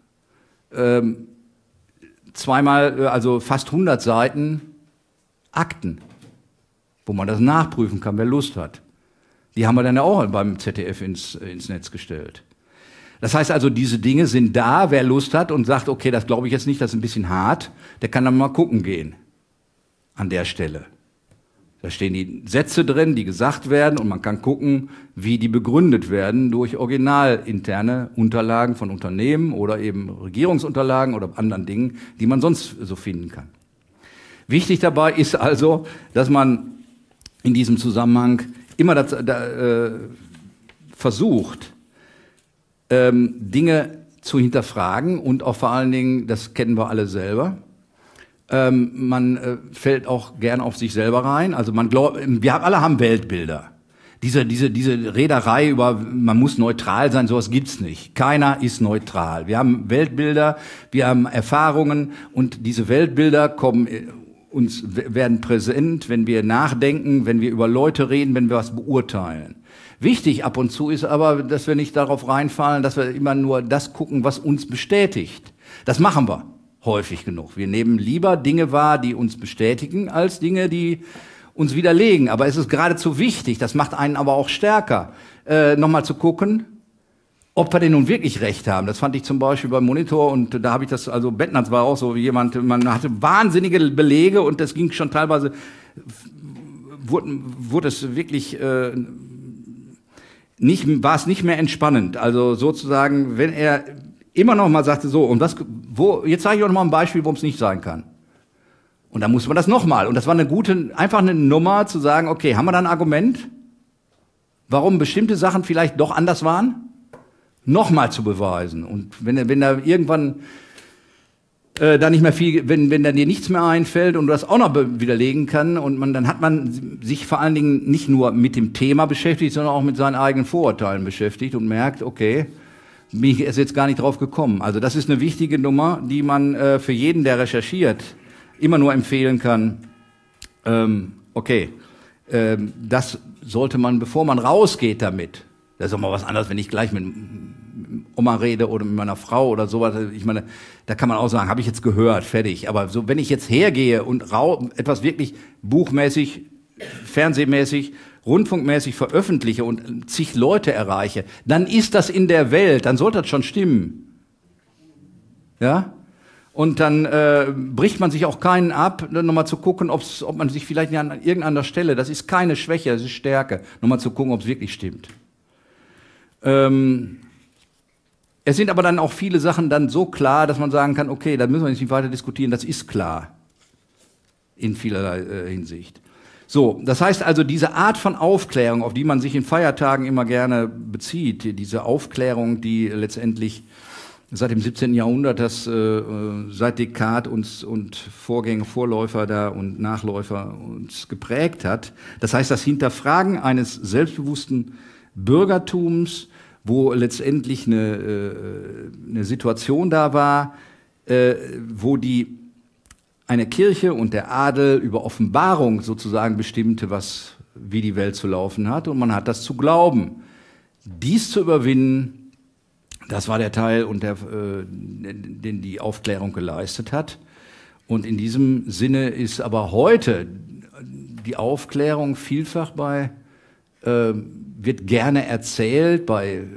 zweimal, also fast 100 Seiten Akten, wo man das nachprüfen kann, wer Lust hat. Die haben wir dann ja auch beim ZDF ins Netz gestellt. Das heißt also, diese Dinge sind da, wer Lust hat und sagt, okay, das glaube ich jetzt nicht, das ist ein bisschen hart, der kann dann mal gucken gehen an der Stelle. Da stehen die Sätze drin, die gesagt werden, und man kann gucken, wie die begründet werden durch originalinterne Unterlagen von Unternehmen oder eben Regierungsunterlagen oder anderen Dingen, die man sonst so finden kann. Wichtig dabei ist also, dass man in diesem Zusammenhang immer versucht, Dinge zu hinterfragen und auch vor allen Dingen, das kennen wir alle selber, man fällt auch gern auf sich selber rein. Also wir alle haben Weltbilder. Diese Rederei über, man muss neutral sein, sowas gibt's nicht. Keiner ist neutral. Wir haben Weltbilder, wir haben Erfahrungen, und diese Weltbilder werden präsent, wenn wir nachdenken, wenn wir über Leute reden, wenn wir was beurteilen. Wichtig ab und zu ist aber, dass wir nicht darauf reinfallen, dass wir immer nur das gucken, was uns bestätigt. Das machen wir häufig genug. Wir nehmen lieber Dinge wahr, die uns bestätigen, als Dinge, die uns widerlegen. Aber es ist geradezu wichtig, das macht einen aber auch stärker, nochmal zu gucken, ob wir denn nun wirklich recht haben. Das fand ich zum Beispiel beim Monitor, und da habe ich das, also Bettnatz war auch so jemand, man hatte wahnsinnige Belege, und das ging schon teilweise, wurde es wirklich, war es nicht mehr entspannend. Also sozusagen, wenn er immer noch mal sagte, so, und jetzt zeige ich euch noch mal ein Beispiel, wo es nicht sein kann. Und dann musste man das nochmal. Und das war einfach eine Nummer zu sagen, okay, haben wir da ein Argument, warum bestimmte Sachen vielleicht doch anders waren? Nochmal zu beweisen. Und wenn da irgendwann da nicht mehr viel, wenn da dir nichts mehr einfällt und du das auch noch widerlegen kann, und dann hat man sich vor allen Dingen nicht nur mit dem Thema beschäftigt, sondern auch mit seinen eigenen Vorurteilen beschäftigt und merkt, okay, bin ich jetzt gar nicht drauf gekommen. Also das ist eine wichtige Nummer, die man für jeden, der recherchiert, immer nur empfehlen kann. Das sollte man, bevor man rausgeht damit, das ist auch mal was anderes, wenn ich gleich mit Oma rede oder mit meiner Frau oder sowas. Ich meine, da kann man auch sagen, habe ich jetzt gehört, fertig. Aber so, wenn ich jetzt hergehe und etwas wirklich buchmäßig, fernsehmäßig, rundfunkmäßig veröffentliche und zig Leute erreiche, dann ist das in der Welt, dann sollte das schon stimmen. Ja? Und dann bricht man sich auch keinen ab, nochmal zu gucken, ob man sich vielleicht an irgendeiner Stelle, das ist keine Schwäche, das ist Stärke, nochmal zu gucken, ob es wirklich stimmt. Es sind aber dann auch viele Sachen dann so klar, dass man sagen kann, okay, da müssen wir nicht weiter diskutieren, das ist klar. In vielerlei Hinsicht. So, das heißt also, diese Art von Aufklärung, auf die man sich in Feiertagen immer gerne bezieht, diese Aufklärung, die letztendlich seit dem 17. Jahrhundert, seit Descartes und Vorläufer da und Nachläufer uns geprägt hat. Das heißt, das Hinterfragen eines selbstbewussten Bürgertums, wo letztendlich eine Situation da war, wo eine Kirche und der Adel über Offenbarung sozusagen bestimmte, wie die Welt zu laufen hat, und man hat das zu glauben. Dies zu überwinden, Das war der Teil, den die Aufklärung geleistet hat. Und in diesem Sinne ist aber heute die Aufklärung vielfach wird gerne erzählt bei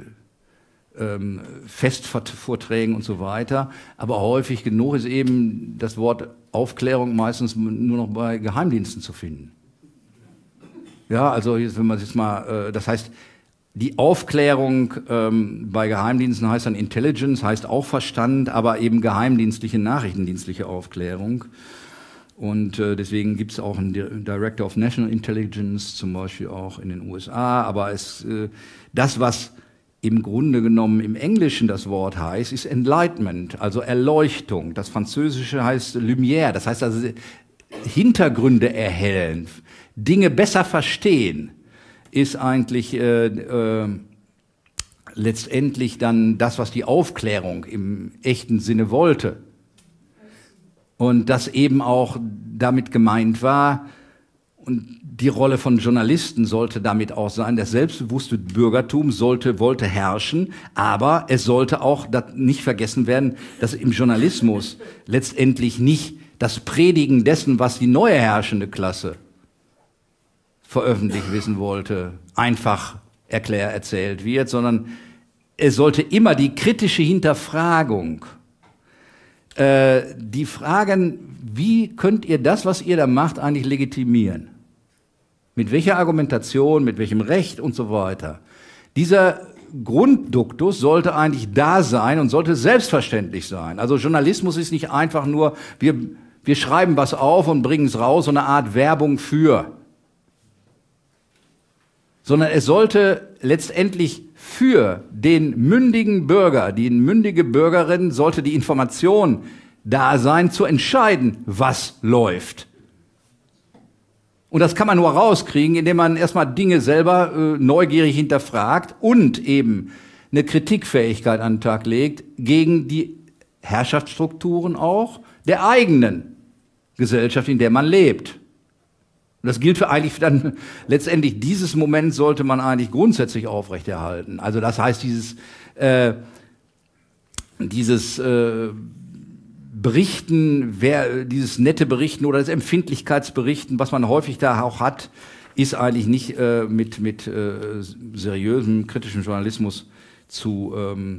Festvorträgen und so weiter, aber häufig genug ist eben das Wort Aufklärung meistens nur noch bei Geheimdiensten zu finden. Ja, also wenn man jetzt mal, das heißt, die Aufklärung bei Geheimdiensten heißt dann Intelligence, heißt auch Verstand, aber eben geheimdienstliche, nachrichtendienstliche Aufklärung. Und deswegen gibt es auch einen Director of National Intelligence, zum Beispiel auch in den USA. Aber das, was im Grunde genommen im Englischen das Wort heißt, ist Enlightenment, also Erleuchtung. Das Französische heißt Lumière, das heißt also Hintergründe erhellen, Dinge besser verstehen, ist eigentlich letztendlich dann das, was die Aufklärung im echten Sinne wollte. Und das eben auch damit gemeint war, und die Rolle von Journalisten sollte damit auch sein, das selbstbewusste Bürgertum wollte herrschen, aber es sollte auch nicht vergessen werden, dass im Journalismus letztendlich nicht das Predigen dessen, was die neue herrschende Klasse veröffentlicht wissen wollte, einfach erzählt wird, sondern es sollte immer die kritische Hinterfragung, die Fragen, wie könnt ihr das, was ihr da macht, eigentlich legitimieren? Mit welcher Argumentation, mit welchem Recht und so weiter. Dieser Grundduktus sollte eigentlich da sein und sollte selbstverständlich sein. Also Journalismus ist nicht einfach nur, wir schreiben was auf und bringen es raus, so eine Art Werbung für. Sondern es sollte letztendlich für den mündigen Bürger, die mündige Bürgerin, sollte die Information da sein, zu entscheiden, was läuft. Und das kann man nur rauskriegen, indem man erstmal Dinge selber neugierig hinterfragt und eben eine Kritikfähigkeit an den Tag legt gegen die Herrschaftsstrukturen auch der eigenen Gesellschaft, in der man lebt. Und das gilt für eigentlich dann letztendlich dieses Moment sollte man eigentlich grundsätzlich aufrechterhalten. Also das heißt dieses Berichten, dieses nette Berichten oder das Empfindlichkeitsberichten, was man häufig da auch hat, ist eigentlich nicht mit seriösem kritischen Journalismus zu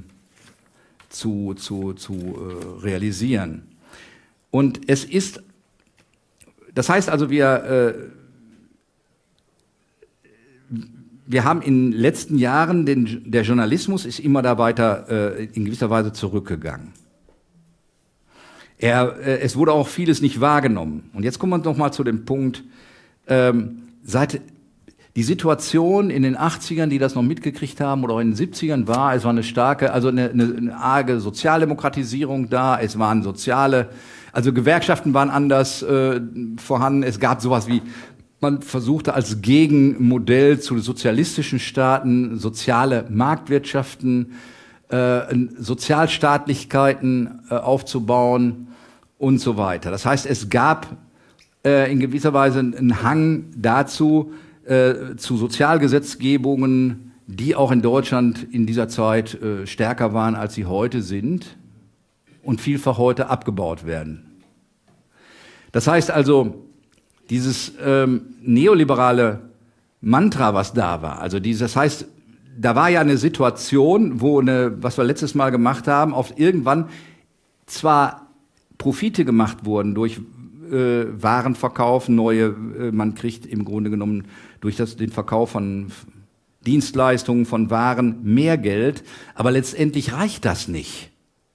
realisieren. Und es ist, das heißt also, wir haben in den letzten Jahren, der Journalismus ist immer da weiter in gewisser Weise zurückgegangen. Es wurde auch vieles nicht wahrgenommen. Und jetzt kommen wir noch mal zu dem Punkt, die Situation in den 80ern, die das noch mitgekriegt haben, oder auch in den 70ern es war eine starke, also eine arge Sozialdemokratisierung da, es waren also Gewerkschaften waren anders vorhanden, es gab sowas wie, man versuchte als Gegenmodell zu sozialistischen Staaten soziale Marktwirtschaften, Sozialstaatlichkeiten aufzubauen und so weiter. Das heißt, es gab in gewisser Weise einen Hang dazu, zu Sozialgesetzgebungen, die auch in Deutschland in dieser Zeit stärker waren, als sie heute sind und vielfach heute abgebaut werden. Das heißt also, dieses neoliberale Mantra, was da war, also das heißt, da war ja eine Situation, wo was wir letztes Mal gemacht haben, oft irgendwann zwar Profite gemacht wurden durch Warenverkauf, man kriegt im Grunde genommen durch den Verkauf von Dienstleistungen, von Waren mehr Geld, aber letztendlich reicht das nicht.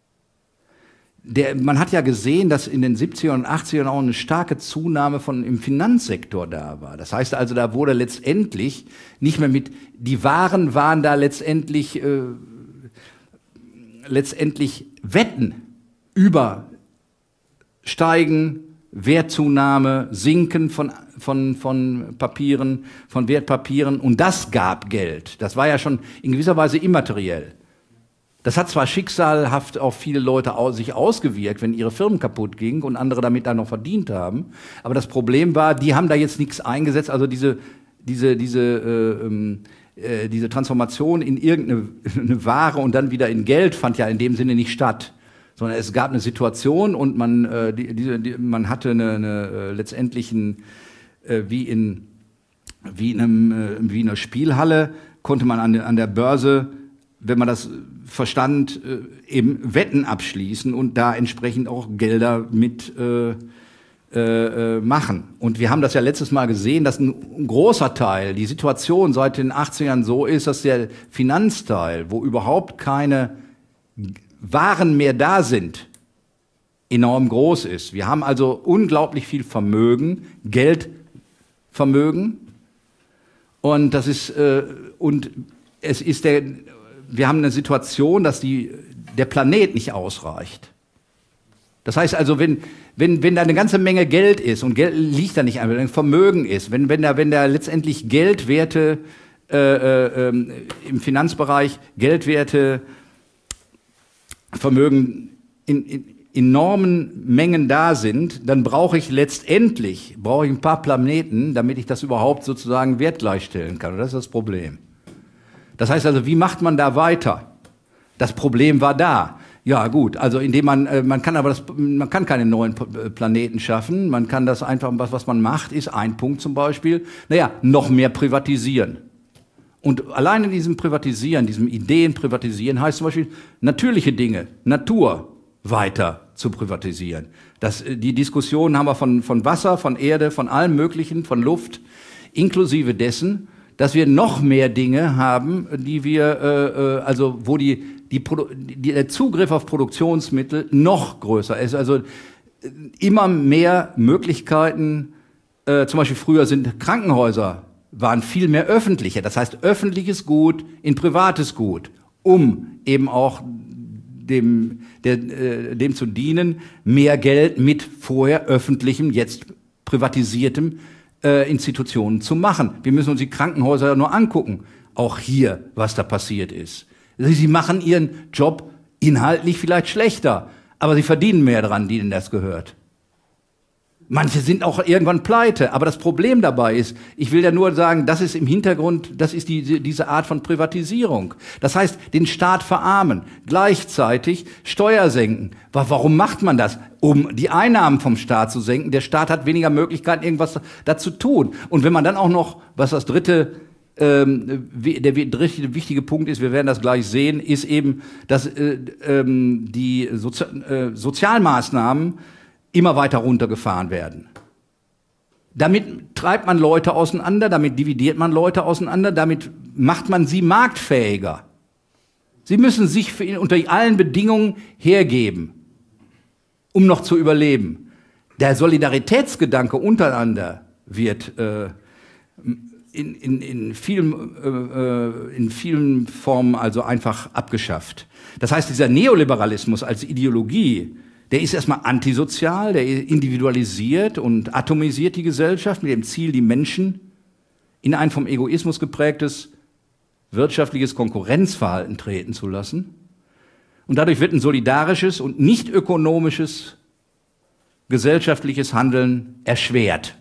Man hat ja gesehen, dass in den 70er und 80ern auch eine starke Zunahme im Finanzsektor da war. Das heißt also, da wurde letztendlich nicht mehr die Waren waren da letztendlich Wetten über Steigen, Wertzunahme, Sinken von Papieren, von Wertpapieren, und das gab Geld. Das war ja schon in gewisser Weise immateriell. Das hat zwar schicksalhaft auf viele Leute sich ausgewirkt, wenn ihre Firmen kaputt gingen und andere damit dann noch verdient haben, aber das Problem war, die haben da jetzt nichts eingesetzt, also diese diese Transformation in irgendeine Ware und dann wieder in Geld fand ja in dem Sinne nicht statt, sondern es gab eine Situation und man hatte letztendlich wie in einer Spielhalle konnte man an der Börse, wenn man das verstand, eben Wetten abschließen und da entsprechend auch Gelder mit machen. Und wir haben das ja letztes Mal gesehen, dass ein großer Teil, die Situation seit den 80ern so ist, dass der Finanzteil, wo überhaupt keine Waren mehr da sind, enorm groß ist. Wir haben also unglaublich viel Vermögen, Geldvermögen, und das ist und es ist wir haben eine Situation, dass der Planet nicht ausreicht. Das heißt also, wenn da eine ganze Menge Geld ist und Geld liegt da nicht einfach, wenn Vermögen ist, wenn da letztendlich Geldwerte im Finanzbereich, Geldwerte, Vermögen in enormen Mengen da sind, dann brauche ich letztendlich ein paar Planeten, damit ich das überhaupt sozusagen wertgleichstellen kann. Und das ist das Problem. Das heißt also, wie macht man da weiter? Das Problem war da. Ja gut, also indem man kann keine neuen Planeten schaffen, man kann das einfach, was man macht, ist ein Punkt zum Beispiel, noch mehr privatisieren. Und allein in diesem Privatisieren, diesem Ideen privatisieren, heißt zum Beispiel natürliche Dinge, Natur weiter zu privatisieren. Die Diskussion haben wir von Wasser, von Erde, von allem Möglichen, von Luft, inklusive dessen, dass wir noch mehr Dinge haben, die wir, wo der Zugriff auf Produktionsmittel noch größer ist. Also immer mehr Möglichkeiten, zum Beispiel früher Krankenhäuser waren viel mehr öffentlicher. Das heißt, öffentliches Gut in privates Gut, um eben auch dem zu dienen, mehr Geld mit vorher öffentlichem, jetzt privatisiertem Institutionen zu machen. Wir müssen uns die Krankenhäuser nur angucken. Auch hier, was da passiert ist. Sie machen ihren Job inhaltlich vielleicht schlechter, aber sie verdienen mehr dran, denen das gehört. Manche sind auch irgendwann pleite, aber das Problem dabei ist, ich will ja nur sagen, das ist im Hintergrund, das ist diese Art von Privatisierung. Das heißt, den Staat verarmen, gleichzeitig Steuer senken. Warum macht man das? Um die Einnahmen vom Staat zu senken. Der Staat hat weniger Möglichkeiten, irgendwas dazu tun. Und wenn man dann auch noch, was das dritte wichtige Punkt ist, wir werden das gleich sehen, ist eben, dass die Sozialmaßnahmen immer weiter runtergefahren werden. Damit treibt man Leute auseinander, damit dividiert man Leute auseinander, damit macht man sie marktfähiger. Sie müssen sich unter allen Bedingungen hergeben, um noch zu überleben. Der Solidaritätsgedanke untereinander wird in vielen Formen also einfach abgeschafft. Das heißt, dieser Neoliberalismus als Ideologie, der ist erstmal antisozial, der individualisiert und atomisiert die Gesellschaft mit dem Ziel, die Menschen in ein vom Egoismus geprägtes wirtschaftliches Konkurrenzverhalten treten zu lassen. Und dadurch wird ein solidarisches und nicht ökonomisches gesellschaftliches Handeln erschwert.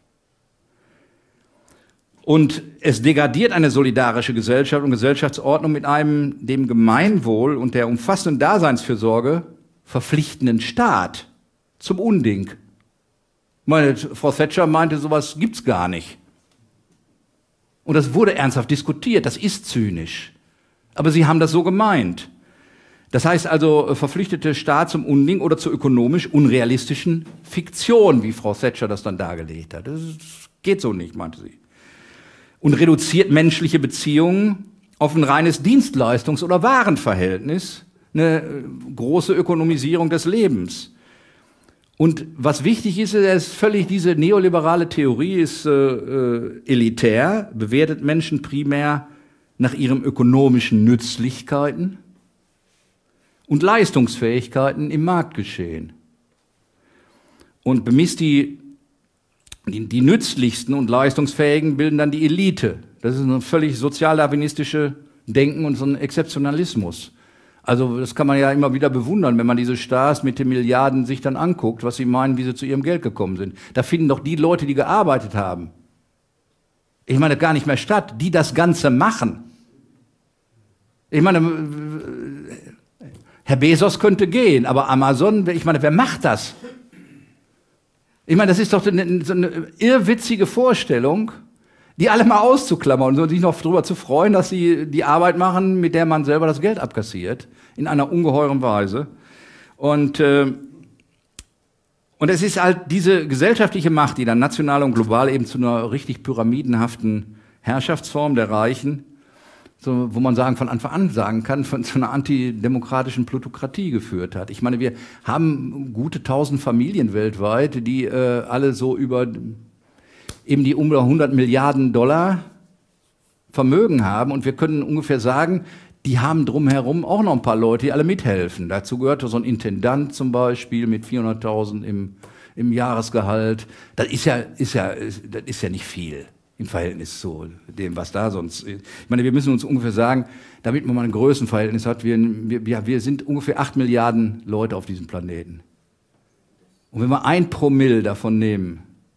Und es degradiert eine solidarische Gesellschaft und Gesellschaftsordnung mit einem dem Gemeinwohl und der umfassenden Daseinsfürsorge verpflichtenden Staat zum Unding. Frau Thatcher meinte, sowas gibt's gar nicht. Und das wurde ernsthaft diskutiert, das ist zynisch. Aber sie haben das so gemeint. Das heißt also, verpflichtete Staat zum Unding oder zur ökonomisch unrealistischen Fiktion, wie Frau Thatcher das dann dargelegt hat. Das geht so nicht, meinte sie. Und reduziert menschliche Beziehungen auf ein reines Dienstleistungs- oder Warenverhältnis, eine große Ökonomisierung des Lebens. Und was wichtig ist, diese neoliberale Theorie ist elitär, bewertet Menschen primär nach ihren ökonomischen Nützlichkeiten und Leistungsfähigkeiten im Marktgeschehen. Und bemisst die nützlichsten und leistungsfähigen bilden dann die Elite. Das ist ein völlig sozialdarwinistische Denken und so ein Exzeptionalismus. Also das kann man ja immer wieder bewundern, wenn man diese Stars mit den Milliarden sich dann anguckt, was sie meinen, wie sie zu ihrem Geld gekommen sind. Da finden doch die Leute, die gearbeitet haben, Ich meine, gar nicht mehr statt, die das Ganze machen. Ich meine, Herr Bezos könnte gehen, aber Amazon, ich meine, wer macht das? Ich meine, das ist doch so eine irrwitzige Vorstellung, die alle mal auszuklammern und sich noch darüber zu freuen, dass sie die Arbeit machen, mit der man selber das Geld abkassiert, in einer ungeheuren Weise. Und es ist halt diese gesellschaftliche Macht, die dann national und global eben zu einer richtig pyramidenhaften Herrschaftsform der Reichen, so, wo man von Anfang an sagen kann, zu einer antidemokratischen Plutokratie geführt hat. Ich meine, wir haben gute 1000 Familien weltweit, die alle so über eben die um 100 Milliarden Dollar Vermögen haben. Und wir können ungefähr sagen, die haben drumherum auch noch ein paar Leute, die alle mithelfen. Dazu gehört so ein Intendant zum Beispiel mit 400.000 im Jahresgehalt. Das ist ja nicht viel im Verhältnis zu dem, was da sonst ist. Ich meine, wir müssen uns ungefähr sagen, damit man mal ein Größenverhältnis hat, wir sind ungefähr 8 Milliarden Leute auf diesem Planeten. Und wenn wir 1 Promille davon nehmen,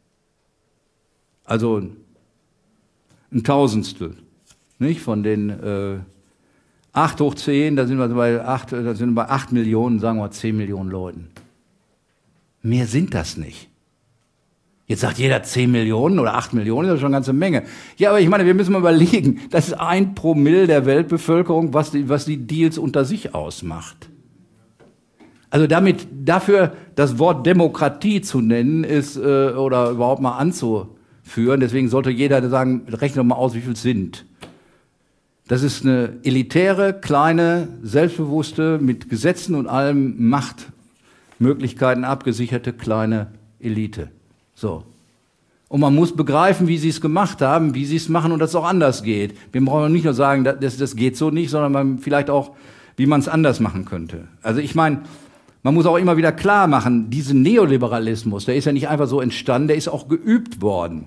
also ein Tausendstel, nicht, von den 8 hoch 10, da sind wir bei 8 Millionen, sagen wir 10 Millionen Leuten. Mehr sind das nicht. Jetzt sagt jeder 10 Millionen oder 8 Millionen, das ist schon eine ganze Menge. Ja, aber ich meine, wir müssen mal überlegen, das ist 1 Promille der Weltbevölkerung, was die Deals unter sich ausmacht. Also dafür das Wort Demokratie zu nennen, ist, oder überhaupt mal anzuführen, deswegen sollte jeder sagen, rechne doch mal aus, wie viel es sind. Das ist eine elitäre, kleine, selbstbewusste, mit Gesetzen und allem Machtmöglichkeiten abgesicherte kleine Elite. So. Und man muss begreifen, wie sie es gemacht haben, wie sie es machen und dass es auch anders geht. Wir brauchen nicht nur sagen, das geht so nicht, sondern vielleicht auch, wie man es anders machen könnte. Also ich meine, man muss auch immer wieder klar machen, diesen Neoliberalismus, der ist ja nicht einfach so entstanden, der ist auch geübt worden.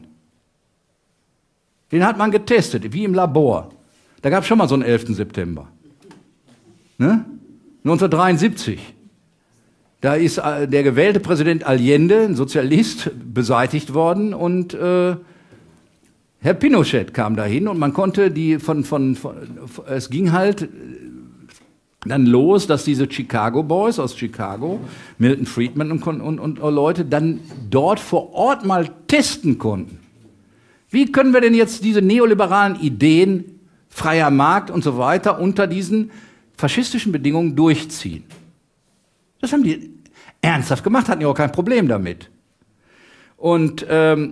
Den hat man getestet, wie im Labor. Da gab es schon mal so einen 11. September. Ne? 1973. Da ist der gewählte Präsident Allende, ein Sozialist, beseitigt worden und Herr Pinochet kam dahin und man konnte es ging halt dann los, dass diese Chicago Boys aus Chicago, Milton Friedman und Leute dann dort vor Ort mal testen konnten. Wie können wir denn jetzt diese neoliberalen Ideen, freier Markt und so weiter unter diesen faschistischen Bedingungen durchziehen? Das haben die ernsthaft gemacht, hatten ja auch kein Problem damit. Und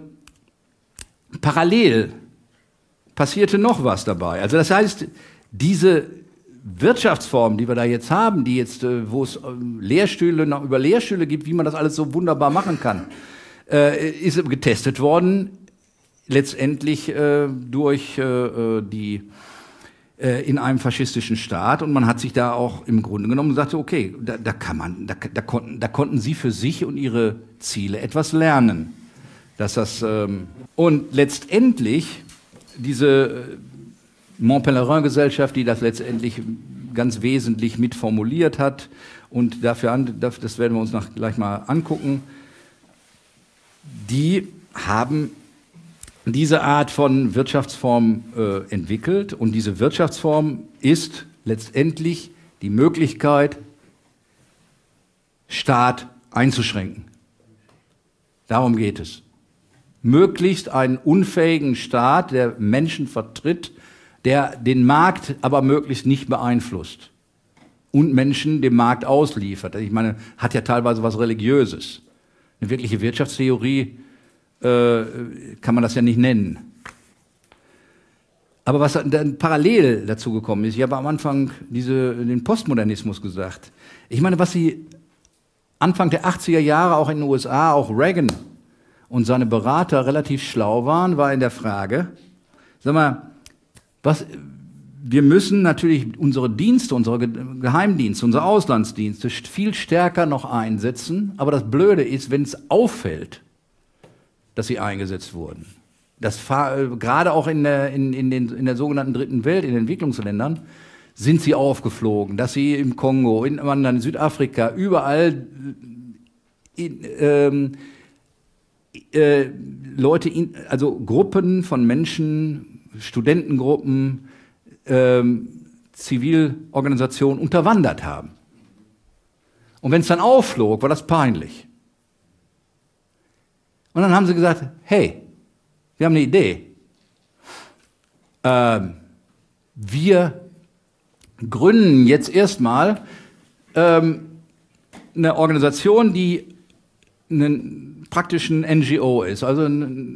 parallel passierte noch was dabei. Also das heißt, diese Wirtschaftsform, die wir da jetzt haben, die jetzt, wo es Lehrstühle über Lehrstühle gibt, wie man das alles so wunderbar machen kann, ist getestet worden, letztendlich durch in einem faschistischen Staat, und man hat sich da auch im Grunde genommen gesagt, okay, da konnten sie für sich und ihre Ziele etwas lernen. Und letztendlich diese Mont-Pelerin-Gesellschaft, die das letztendlich ganz wesentlich mitformuliert hat, und das werden wir uns gleich mal angucken, die haben diese Art von Wirtschaftsform entwickelt, und diese Wirtschaftsform ist letztendlich die Möglichkeit, Staat einzuschränken. Darum geht es. Möglichst einen unfähigen Staat, der Menschen vertritt, der den Markt aber möglichst nicht beeinflusst und Menschen dem Markt ausliefert. Ich meine, hat ja teilweise was Religiöses. Eine wirkliche Wirtschaftstheorie kann man das ja nicht nennen. Aber was dann parallel dazu gekommen ist, ich habe am Anfang den Postmodernismus gesagt. Ich meine, was sie Anfang der 80er Jahre auch in den USA, auch Reagan und seine Berater relativ schlau waren, war in der Frage, sag mal, wir müssen natürlich unsere Dienste, unsere Geheimdienste, unsere Auslandsdienste viel stärker noch einsetzen, aber das Blöde ist, wenn es auffällt, dass sie eingesetzt wurden. Gerade auch in der sogenannten Dritten Welt, in den Entwicklungsländern, sind sie aufgeflogen, dass sie im Kongo, in Südafrika, überall Leute, also Gruppen von Menschen, Studentengruppen, Zivilorganisationen unterwandert haben. Und wenn es dann aufflog, war das peinlich. Und dann haben sie gesagt, hey, wir haben eine Idee. Wir gründen jetzt erstmal eine Organisation, die einen praktischen NGO ist, also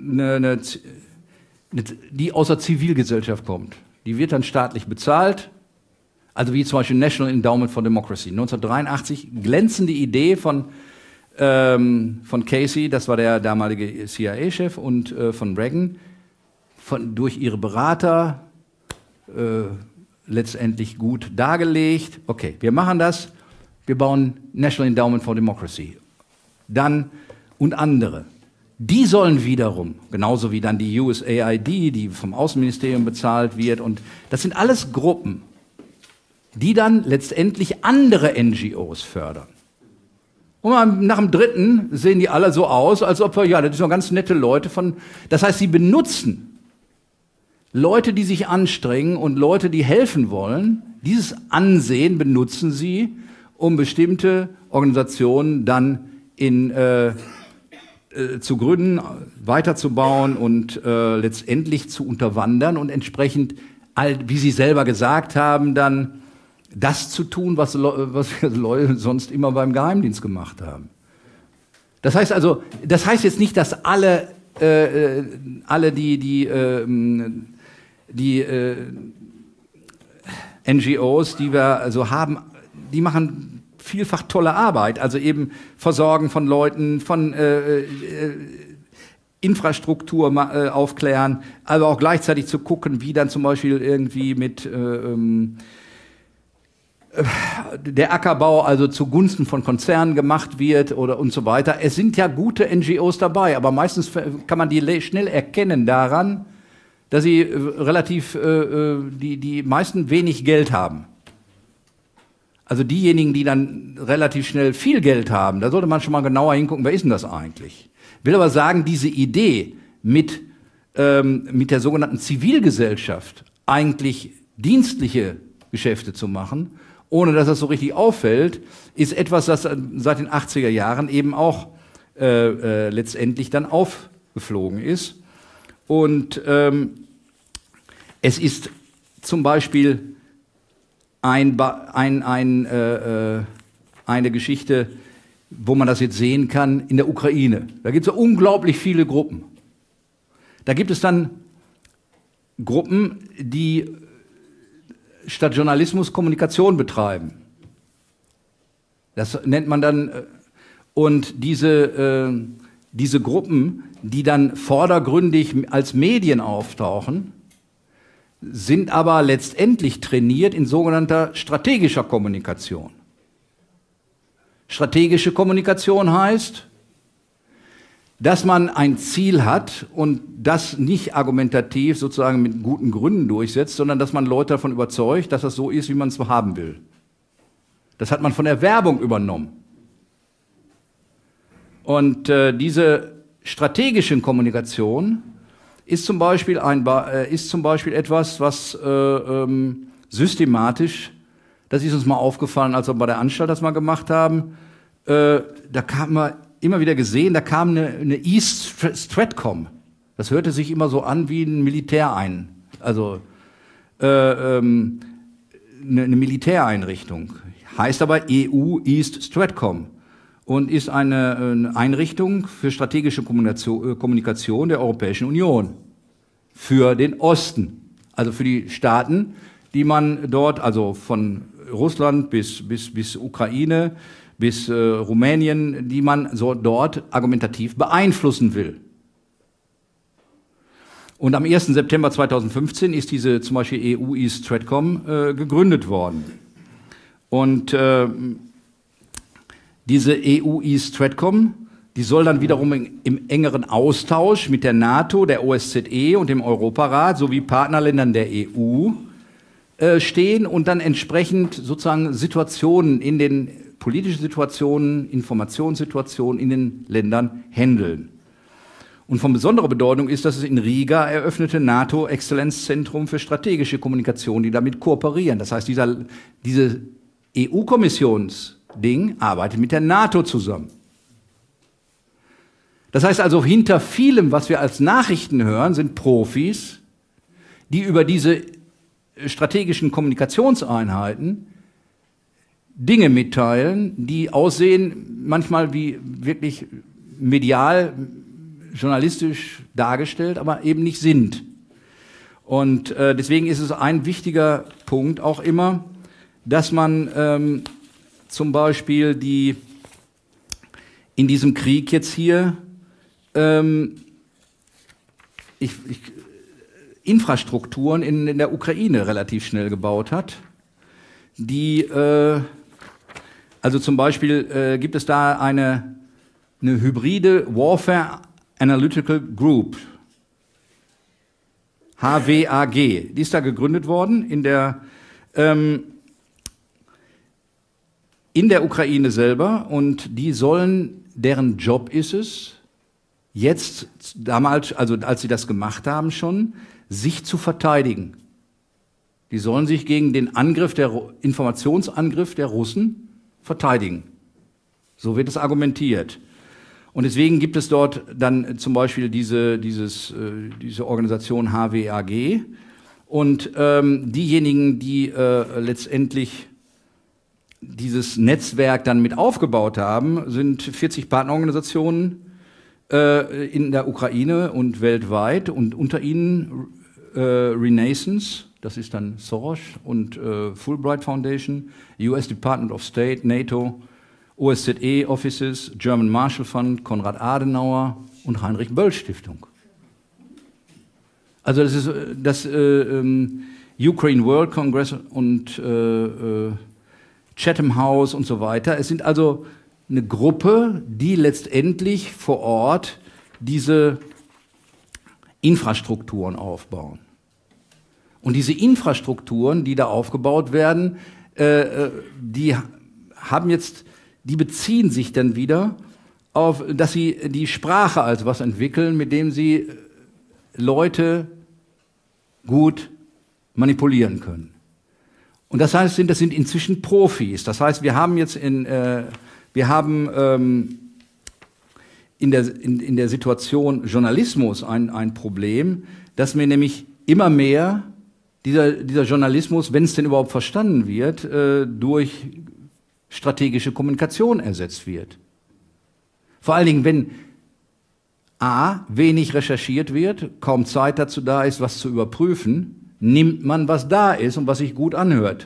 die aus der Zivilgesellschaft kommt. Die wird dann staatlich bezahlt, also wie zum Beispiel National Endowment for Democracy. 1983 glänzende Idee von Casey, das war der damalige CIA-Chef, und von Reagan, durch ihre Berater letztendlich gut dargelegt. Okay, wir machen das, wir bauen National Endowment for Democracy. Dann und andere. Die sollen wiederum, genauso wie dann die USAID, die vom Außenministerium bezahlt wird, und das sind alles Gruppen, die dann letztendlich andere NGOs fördern. Und nach dem dritten sehen die alle so aus, als ob wir, ja, das sind doch ganz nette Leute von, das heißt, sie benutzen Leute, die sich anstrengen und Leute, die helfen wollen, dieses Ansehen benutzen sie, um bestimmte Organisationen dann zu gründen, weiterzubauen und letztendlich zu unterwandern und entsprechend, wie Sie selber gesagt haben, dann das zu tun, was Leute sonst immer beim Geheimdienst gemacht haben. Das heißt also, das heißt jetzt nicht, dass alle die NGOs, die wir also haben, die machen vielfach tolle Arbeit, also eben Versorgen von Leuten, von Infrastruktur aufklären, aber auch gleichzeitig zu gucken, wie dann zum Beispiel irgendwie mit der Ackerbau also zugunsten von Konzernen gemacht wird oder und so weiter. Es sind ja gute NGOs dabei, aber meistens kann man die schnell erkennen daran, dass sie relativ, die meisten wenig Geld haben. Also diejenigen, die dann relativ schnell viel Geld haben, da sollte man schon mal genauer hingucken, wer ist denn das eigentlich? Will aber sagen, diese Idee mit der sogenannten Zivilgesellschaft eigentlich dienstliche Geschäfte zu machen, ohne dass das so richtig auffällt, ist etwas, das seit den 80er Jahren eben auch letztendlich dann aufgeflogen ist. Und es ist zum Beispiel eine Geschichte, wo man das jetzt sehen kann, in der Ukraine. Da gibt es ja unglaublich viele Gruppen. Da gibt es dann Gruppen, die statt Journalismus Kommunikation betreiben. Das nennt man dann, und diese Gruppen, die dann vordergründig als Medien auftauchen, sind aber letztendlich trainiert in sogenannter strategischer Kommunikation. Strategische Kommunikation heißt, dass man ein Ziel hat und das nicht argumentativ sozusagen mit guten Gründen durchsetzt, sondern dass man Leute davon überzeugt, dass das so ist, wie man es haben will. Das hat man von der Werbung übernommen. Und diese strategische Kommunikation ist zum Beispiel etwas, was systematisch, das ist uns mal aufgefallen, als wir bei der Anstalt das mal gemacht haben, da kam man immer wieder gesehen, da kam eine East Stratcom. Das hörte sich immer so an wie ein also eine Militäreinrichtung. Heißt aber EU East Stratcom und ist eine Einrichtung für strategische Kommunikation der Europäischen Union für den Osten, also für die Staaten, die man dort, also von Russland bis Ukraine, bis Rumänien, die man so dort argumentativ beeinflussen will. Und am 1. September 2015 ist diese zum Beispiel EU East Stratcom gegründet worden. Und diese EU East Stratcom, die soll dann wiederum im engeren Austausch mit der NATO, der OSZE und dem Europarat sowie Partnerländern der EU stehen und dann entsprechend sozusagen Situationen politische Situationen, Informationssituationen in den Ländern handeln. Und von besonderer Bedeutung ist das in Riga eröffnete NATO-Exzellenzzentrum für strategische Kommunikation, die damit kooperieren. Das heißt, diese EU-Kommissionsding arbeitet mit der NATO zusammen. Das heißt also, hinter vielem, was wir als Nachrichten hören, sind Profis, die über diese strategischen Kommunikationseinheiten Dinge mitteilen, die aussehen manchmal wie wirklich medial, journalistisch dargestellt, aber eben nicht sind. Und deswegen ist es ein wichtiger Punkt auch immer, dass man zum Beispiel in diesem Krieg jetzt hier Infrastrukturen in der Ukraine relativ schnell gebaut hat, die also zum Beispiel gibt es da eine hybride Warfare Analytical Group, HWAG, die ist da gegründet worden in der Ukraine selber, und deren Job ist es, jetzt, damals, also als sie das gemacht haben schon, sich zu verteidigen. Die sollen sich gegen den Informationsangriff der Russen verteidigen. So wird es argumentiert. Und deswegen gibt es dort dann zum Beispiel diese Organisation HWAG. Und diejenigen, die letztendlich dieses Netzwerk dann mit aufgebaut haben, sind 40 Partnerorganisationen in der Ukraine und weltweit, und unter ihnen Renaissance, das ist dann Soros, und Fulbright Foundation, US Department of State, NATO, OSZE Offices, German Marshall Fund, Konrad Adenauer und Heinrich Böll Stiftung. Also das ist das Ukraine World Congress und Chatham House und so weiter. Es sind also eine Gruppe, die letztendlich vor Ort diese Infrastrukturen aufbauen. Und diese Infrastrukturen, die da aufgebaut werden, die beziehen sich dann wieder auf, dass sie die Sprache als was entwickeln, mit dem sie Leute gut manipulieren können. Und das heißt, das sind inzwischen Profis. Das heißt, wir haben jetzt in der Situation Journalismus ein Problem, dass mir nämlich immer mehr dieser Journalismus, wenn es denn überhaupt verstanden wird, durch strategische Kommunikation ersetzt wird. Vor allen Dingen, wenn wenig recherchiert wird, kaum Zeit dazu da ist, was zu überprüfen, nimmt man, was da ist und was sich gut anhört.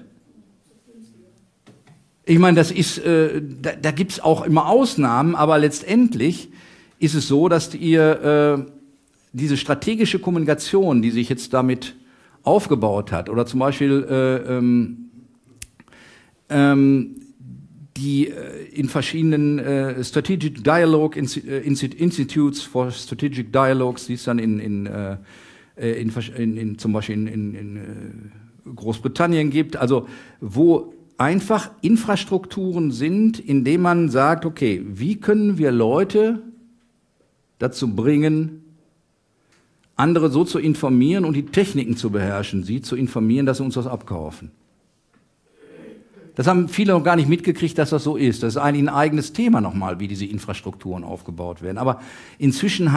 Ich meine, das ist, da gibt es auch immer Ausnahmen, aber letztendlich ist es so, dass ihr diese strategische Kommunikation, die sich jetzt damit aufgebaut hat, oder zum Beispiel die in verschiedenen Strategic Dialogue Institutes for Strategic Dialogues, die es dann zum Beispiel in Großbritannien gibt, also wo einfach Infrastrukturen sind, indem man sagt, okay, wie können wir Leute dazu bringen, andere so zu informieren und die Techniken zu beherrschen, sie zu informieren, dass sie uns was abkaufen. Das haben viele noch gar nicht mitgekriegt, dass das so ist. Das ist eigentlich ein eigenes Thema nochmal, wie diese Infrastrukturen aufgebaut werden. Aber inzwischen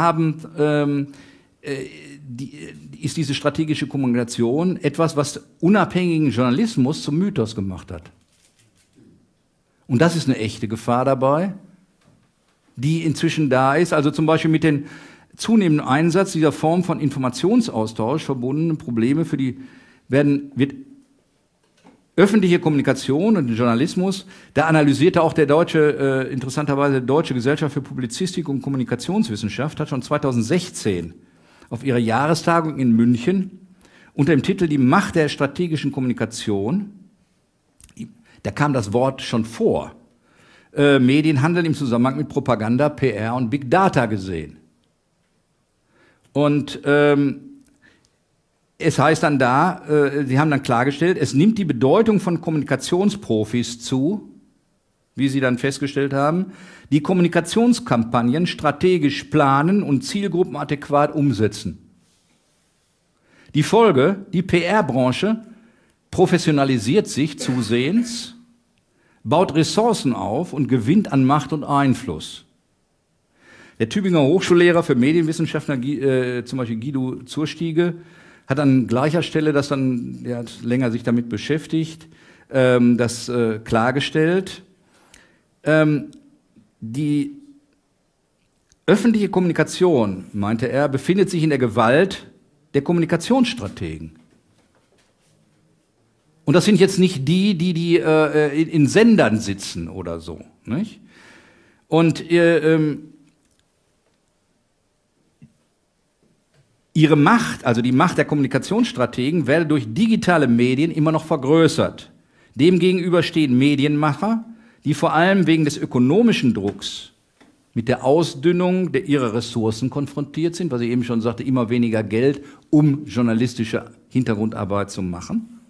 ist diese strategische Kommunikation etwas, was unabhängigen Journalismus zum Mythos gemacht hat. Und das ist eine echte Gefahr dabei, die inzwischen da ist. Also zum Beispiel mit dem zunehmenden Einsatz dieser Form von Informationsaustausch verbundene Probleme wird öffentliche Kommunikation und Journalismus, da analysierte auch interessanterweise der Deutsche Gesellschaft für Publizistik und Kommunikationswissenschaft, hat schon 2016 auf ihrer Jahrestagung in München unter dem Titel Die Macht der strategischen Kommunikation, da kam das Wort schon vor, Medienhandel im Zusammenhang mit Propaganda, PR und Big Data gesehen. Und es heißt dann sie haben dann klargestellt, es nimmt die Bedeutung von Kommunikationsprofis zu, wie Sie dann festgestellt haben, die Kommunikationskampagnen strategisch planen und Zielgruppen adäquat umsetzen. Die Folge, die PR-Branche professionalisiert sich zusehends, baut Ressourcen auf und gewinnt an Macht und Einfluss. Der Tübinger Hochschullehrer für Medienwissenschaften, zum Beispiel Guido Zurstiege, hat an gleicher Stelle der hat länger sich damit beschäftigt, das klargestellt. Die öffentliche Kommunikation, meinte er, befindet sich in der Gewalt der Kommunikationsstrategen. Und das sind jetzt nicht die in Sendern sitzen oder so, nicht? Und ihre Macht, also die Macht der Kommunikationsstrategen, werde durch digitale Medien immer noch vergrößert. Demgegenüber stehen Medienmacher, die vor allem wegen des ökonomischen Drucks mit der Ausdünnung ihrer Ressourcen konfrontiert sind, was ich eben schon sagte, immer weniger Geld, um journalistische Hintergrundarbeit zu machen.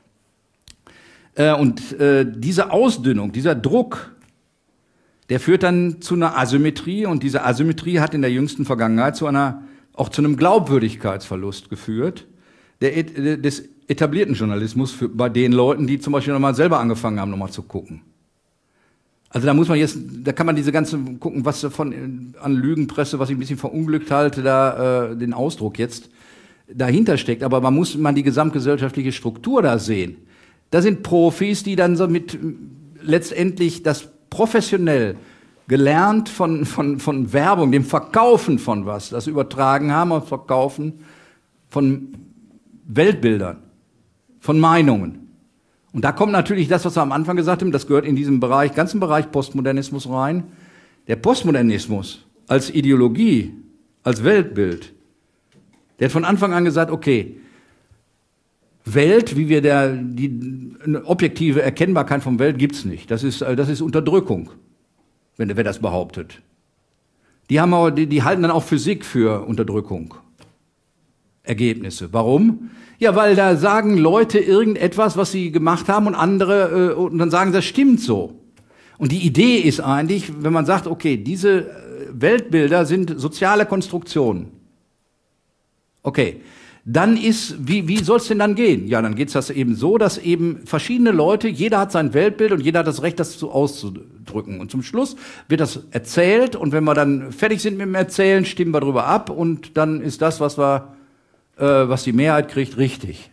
Diese Ausdünnung, dieser Druck, der führt dann zu einer Asymmetrie, und diese Asymmetrie hat in der jüngsten Vergangenheit auch zu einem Glaubwürdigkeitsverlust geführt, des etablierten Journalismus bei den Leuten, die zum Beispiel nochmal selber angefangen haben, nochmal zu gucken. Also da kann man diese ganze gucken, was an Lügenpresse, was ich ein bisschen verunglückt halte, den Ausdruck jetzt dahinter steckt. Aber man muss die gesamtgesellschaftliche Struktur da sehen. Da sind Profis, die dann so letztendlich das professionell gelernt von Werbung, dem Verkaufen von was, das übertragen haben und Verkaufen von Weltbildern, von Meinungen. Und da kommt natürlich das, was wir am Anfang gesagt haben, das gehört in diesen ganzen Bereich Postmodernismus rein. Der Postmodernismus als Ideologie, als Weltbild, der hat von Anfang an gesagt, okay, Welt, wie wir eine objektive Erkennbarkeit von Welt gibt's nicht. Das ist Unterdrückung, wer das behauptet. Die halten dann auch Physik für Unterdrückung. Ergebnisse. Warum? Ja, weil da sagen Leute irgendetwas, was sie gemacht haben, und andere, und dann sagen, das stimmt so. Und die Idee ist eigentlich, wenn man sagt, okay, diese Weltbilder sind soziale Konstruktionen. Okay, dann wie soll es denn dann gehen? Ja, dann geht es das eben so, dass eben verschiedene Leute, jeder hat sein Weltbild und jeder hat das Recht, das auszudrücken. Und zum Schluss wird das erzählt, und wenn wir dann fertig sind mit dem Erzählen, stimmen wir darüber ab, und dann ist das, was die Mehrheit kriegt, richtig.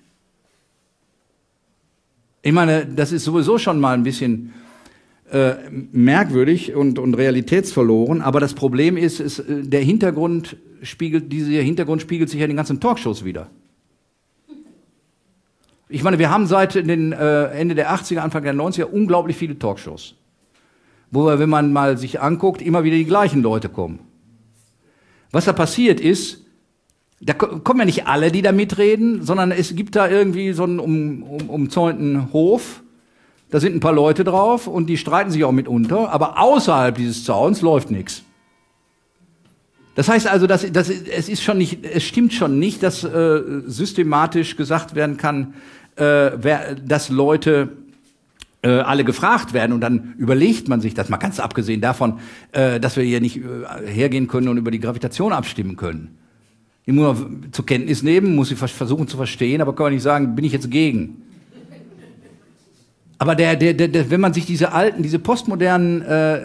Ich meine, das ist sowieso schon mal ein bisschen merkwürdig und realitätsverloren, aber das Problem ist, dieser Hintergrund spiegelt sich ja in den ganzen Talkshows wieder. Ich meine, wir haben seit den Ende der 80er, Anfang der 90er unglaublich viele Talkshows, wo wenn man mal sich anguckt, immer wieder die gleichen Leute kommen. Was da passiert ist, da kommen ja nicht alle, die da mitreden, sondern es gibt da irgendwie so einen umzäunten Hof, da sind ein paar Leute drauf und die streiten sich auch mitunter, aber außerhalb dieses Zauns läuft nichts. Das heißt also, es stimmt schon nicht, dass systematisch gesagt werden kann, dass Leute alle gefragt werden, und dann überlegt man sich das, mal ganz abgesehen davon, dass wir hier nicht hergehen können und über die Gravitation abstimmen können. Die muss man zur Kenntnis nehmen, muss sie versuchen zu verstehen, aber kann man nicht sagen, bin ich jetzt gegen. Aber wenn man sich diese postmodernen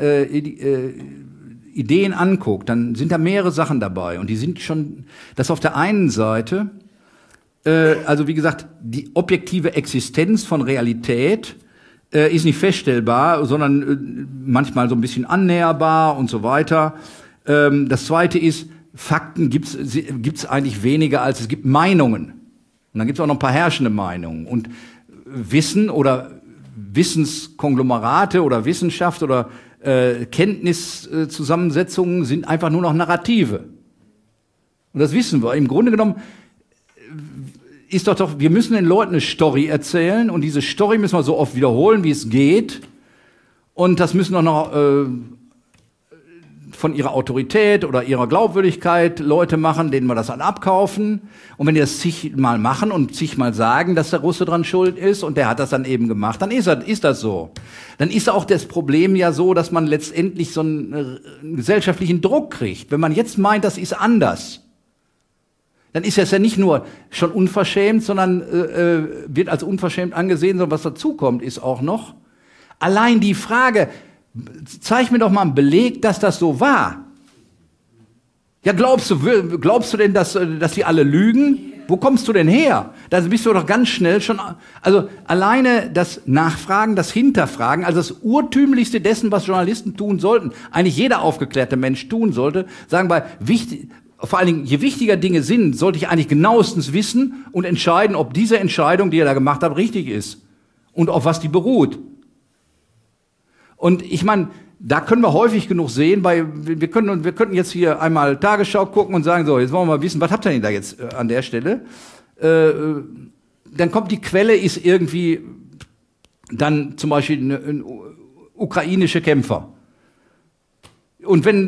Ideen anguckt, dann sind da mehrere Sachen dabei. Und die sind schon, dass auf der einen Seite, also wie gesagt, die objektive Existenz von Realität ist nicht feststellbar, sondern manchmal so ein bisschen annäherbar und so weiter. Das Zweite ist, Fakten gibt's eigentlich weniger, als es gibt Meinungen. Und dann gibt's auch noch ein paar herrschende Meinungen. Und Wissen oder Wissenskonglomerate oder Wissenschaft oder Kenntniszusammensetzungen sind einfach nur noch Narrative. Und das wissen wir. Im Grunde genommen ist doch, wir müssen den Leuten eine Story erzählen, und diese Story müssen wir so oft wiederholen, wie es geht. Und das müssen auch noch von ihrer Autorität oder ihrer Glaubwürdigkeit Leute machen, denen wir das dann abkaufen. Und wenn die das zigmal machen und zigmal sagen, dass der Russe dran schuld ist und der hat das dann eben gemacht, dann ist das so. Dann ist auch das Problem ja so, dass man letztendlich so einen gesellschaftlichen Druck kriegt. Wenn man jetzt meint, das ist anders, dann ist es ja nicht nur schon unverschämt, sondern wird als unverschämt angesehen, sondern was dazu kommt, ist auch noch allein die Frage, zeig mir doch mal einen Beleg, dass das so war. Ja, glaubst du denn, dass die alle lügen? Wo kommst du denn her? Da bist du doch ganz schnell schon, also alleine das Nachfragen, das Hinterfragen, also das Urtümlichste dessen, was Journalisten tun sollten, eigentlich jeder aufgeklärte Mensch tun sollte, sagen wir, vor allen Dingen, je wichtiger Dinge sind, sollte ich eigentlich genauestens wissen und entscheiden, ob diese Entscheidung, die ihr da gemacht habt, richtig ist und auf was die beruht. Und ich meine, da können wir häufig genug sehen, weil wir könnten jetzt hier einmal Tagesschau gucken und sagen, so, jetzt wollen wir mal wissen, was habt ihr denn da jetzt an der Stelle? Dann kommt die Quelle, ist irgendwie dann zum Beispiel ein ukrainische Kämpfer. Und wenn,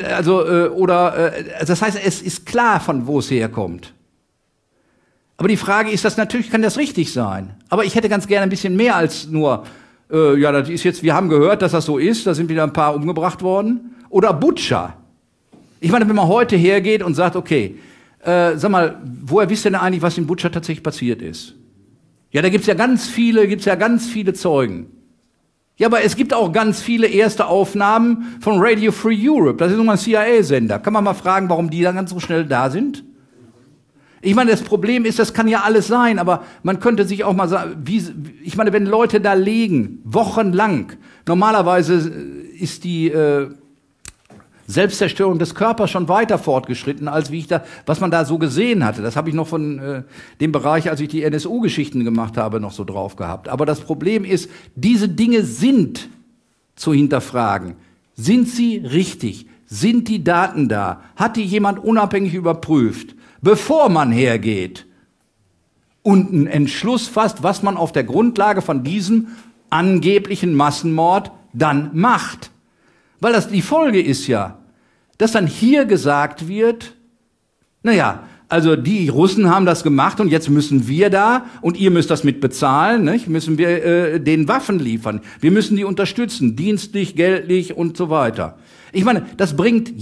das heißt, es ist klar, von wo es herkommt. Aber die Frage ist, natürlich kann das richtig sein. Aber ich hätte ganz gerne ein bisschen mehr als nur, ja, das ist jetzt, wir haben gehört, dass das so ist, da sind wieder ein paar umgebracht worden. Oder Butscha. Ich meine, wenn man heute hergeht und sagt, okay, sag mal, woher wisst ihr denn eigentlich, was in Butscha tatsächlich passiert ist? Ja, da gibt's ja ganz viele Zeugen. Ja, aber es gibt auch ganz viele erste Aufnahmen von Radio Free Europe. Das ist nun mal ein CIA-Sender. Kann man mal fragen, warum die dann ganz so schnell da sind? Ich meine, das Problem ist, das kann ja alles sein, aber man könnte sich auch mal sagen, ich meine, wenn Leute da liegen, wochenlang, normalerweise ist die Selbstzerstörung des Körpers schon weiter fortgeschritten, als was man da so gesehen hatte. Das habe ich noch von dem Bereich, als ich die NSU-Geschichten gemacht habe, noch so drauf gehabt. Aber das Problem ist, diese Dinge sind zu hinterfragen. Sind sie richtig? Sind die Daten da? Hat die jemand unabhängig überprüft, bevor man hergeht und einen Entschluss fasst, was man auf der Grundlage von diesem angeblichen Massenmord dann macht? Weil die Folge ist ja, dass dann hier gesagt wird, naja, also die Russen haben das gemacht und jetzt müssen wir da und ihr müsst das mit bezahlen, nicht? Müssen wir denen Waffen liefern. Wir müssen die unterstützen, dienstlich, geldlich und so weiter. Ich meine, das bringt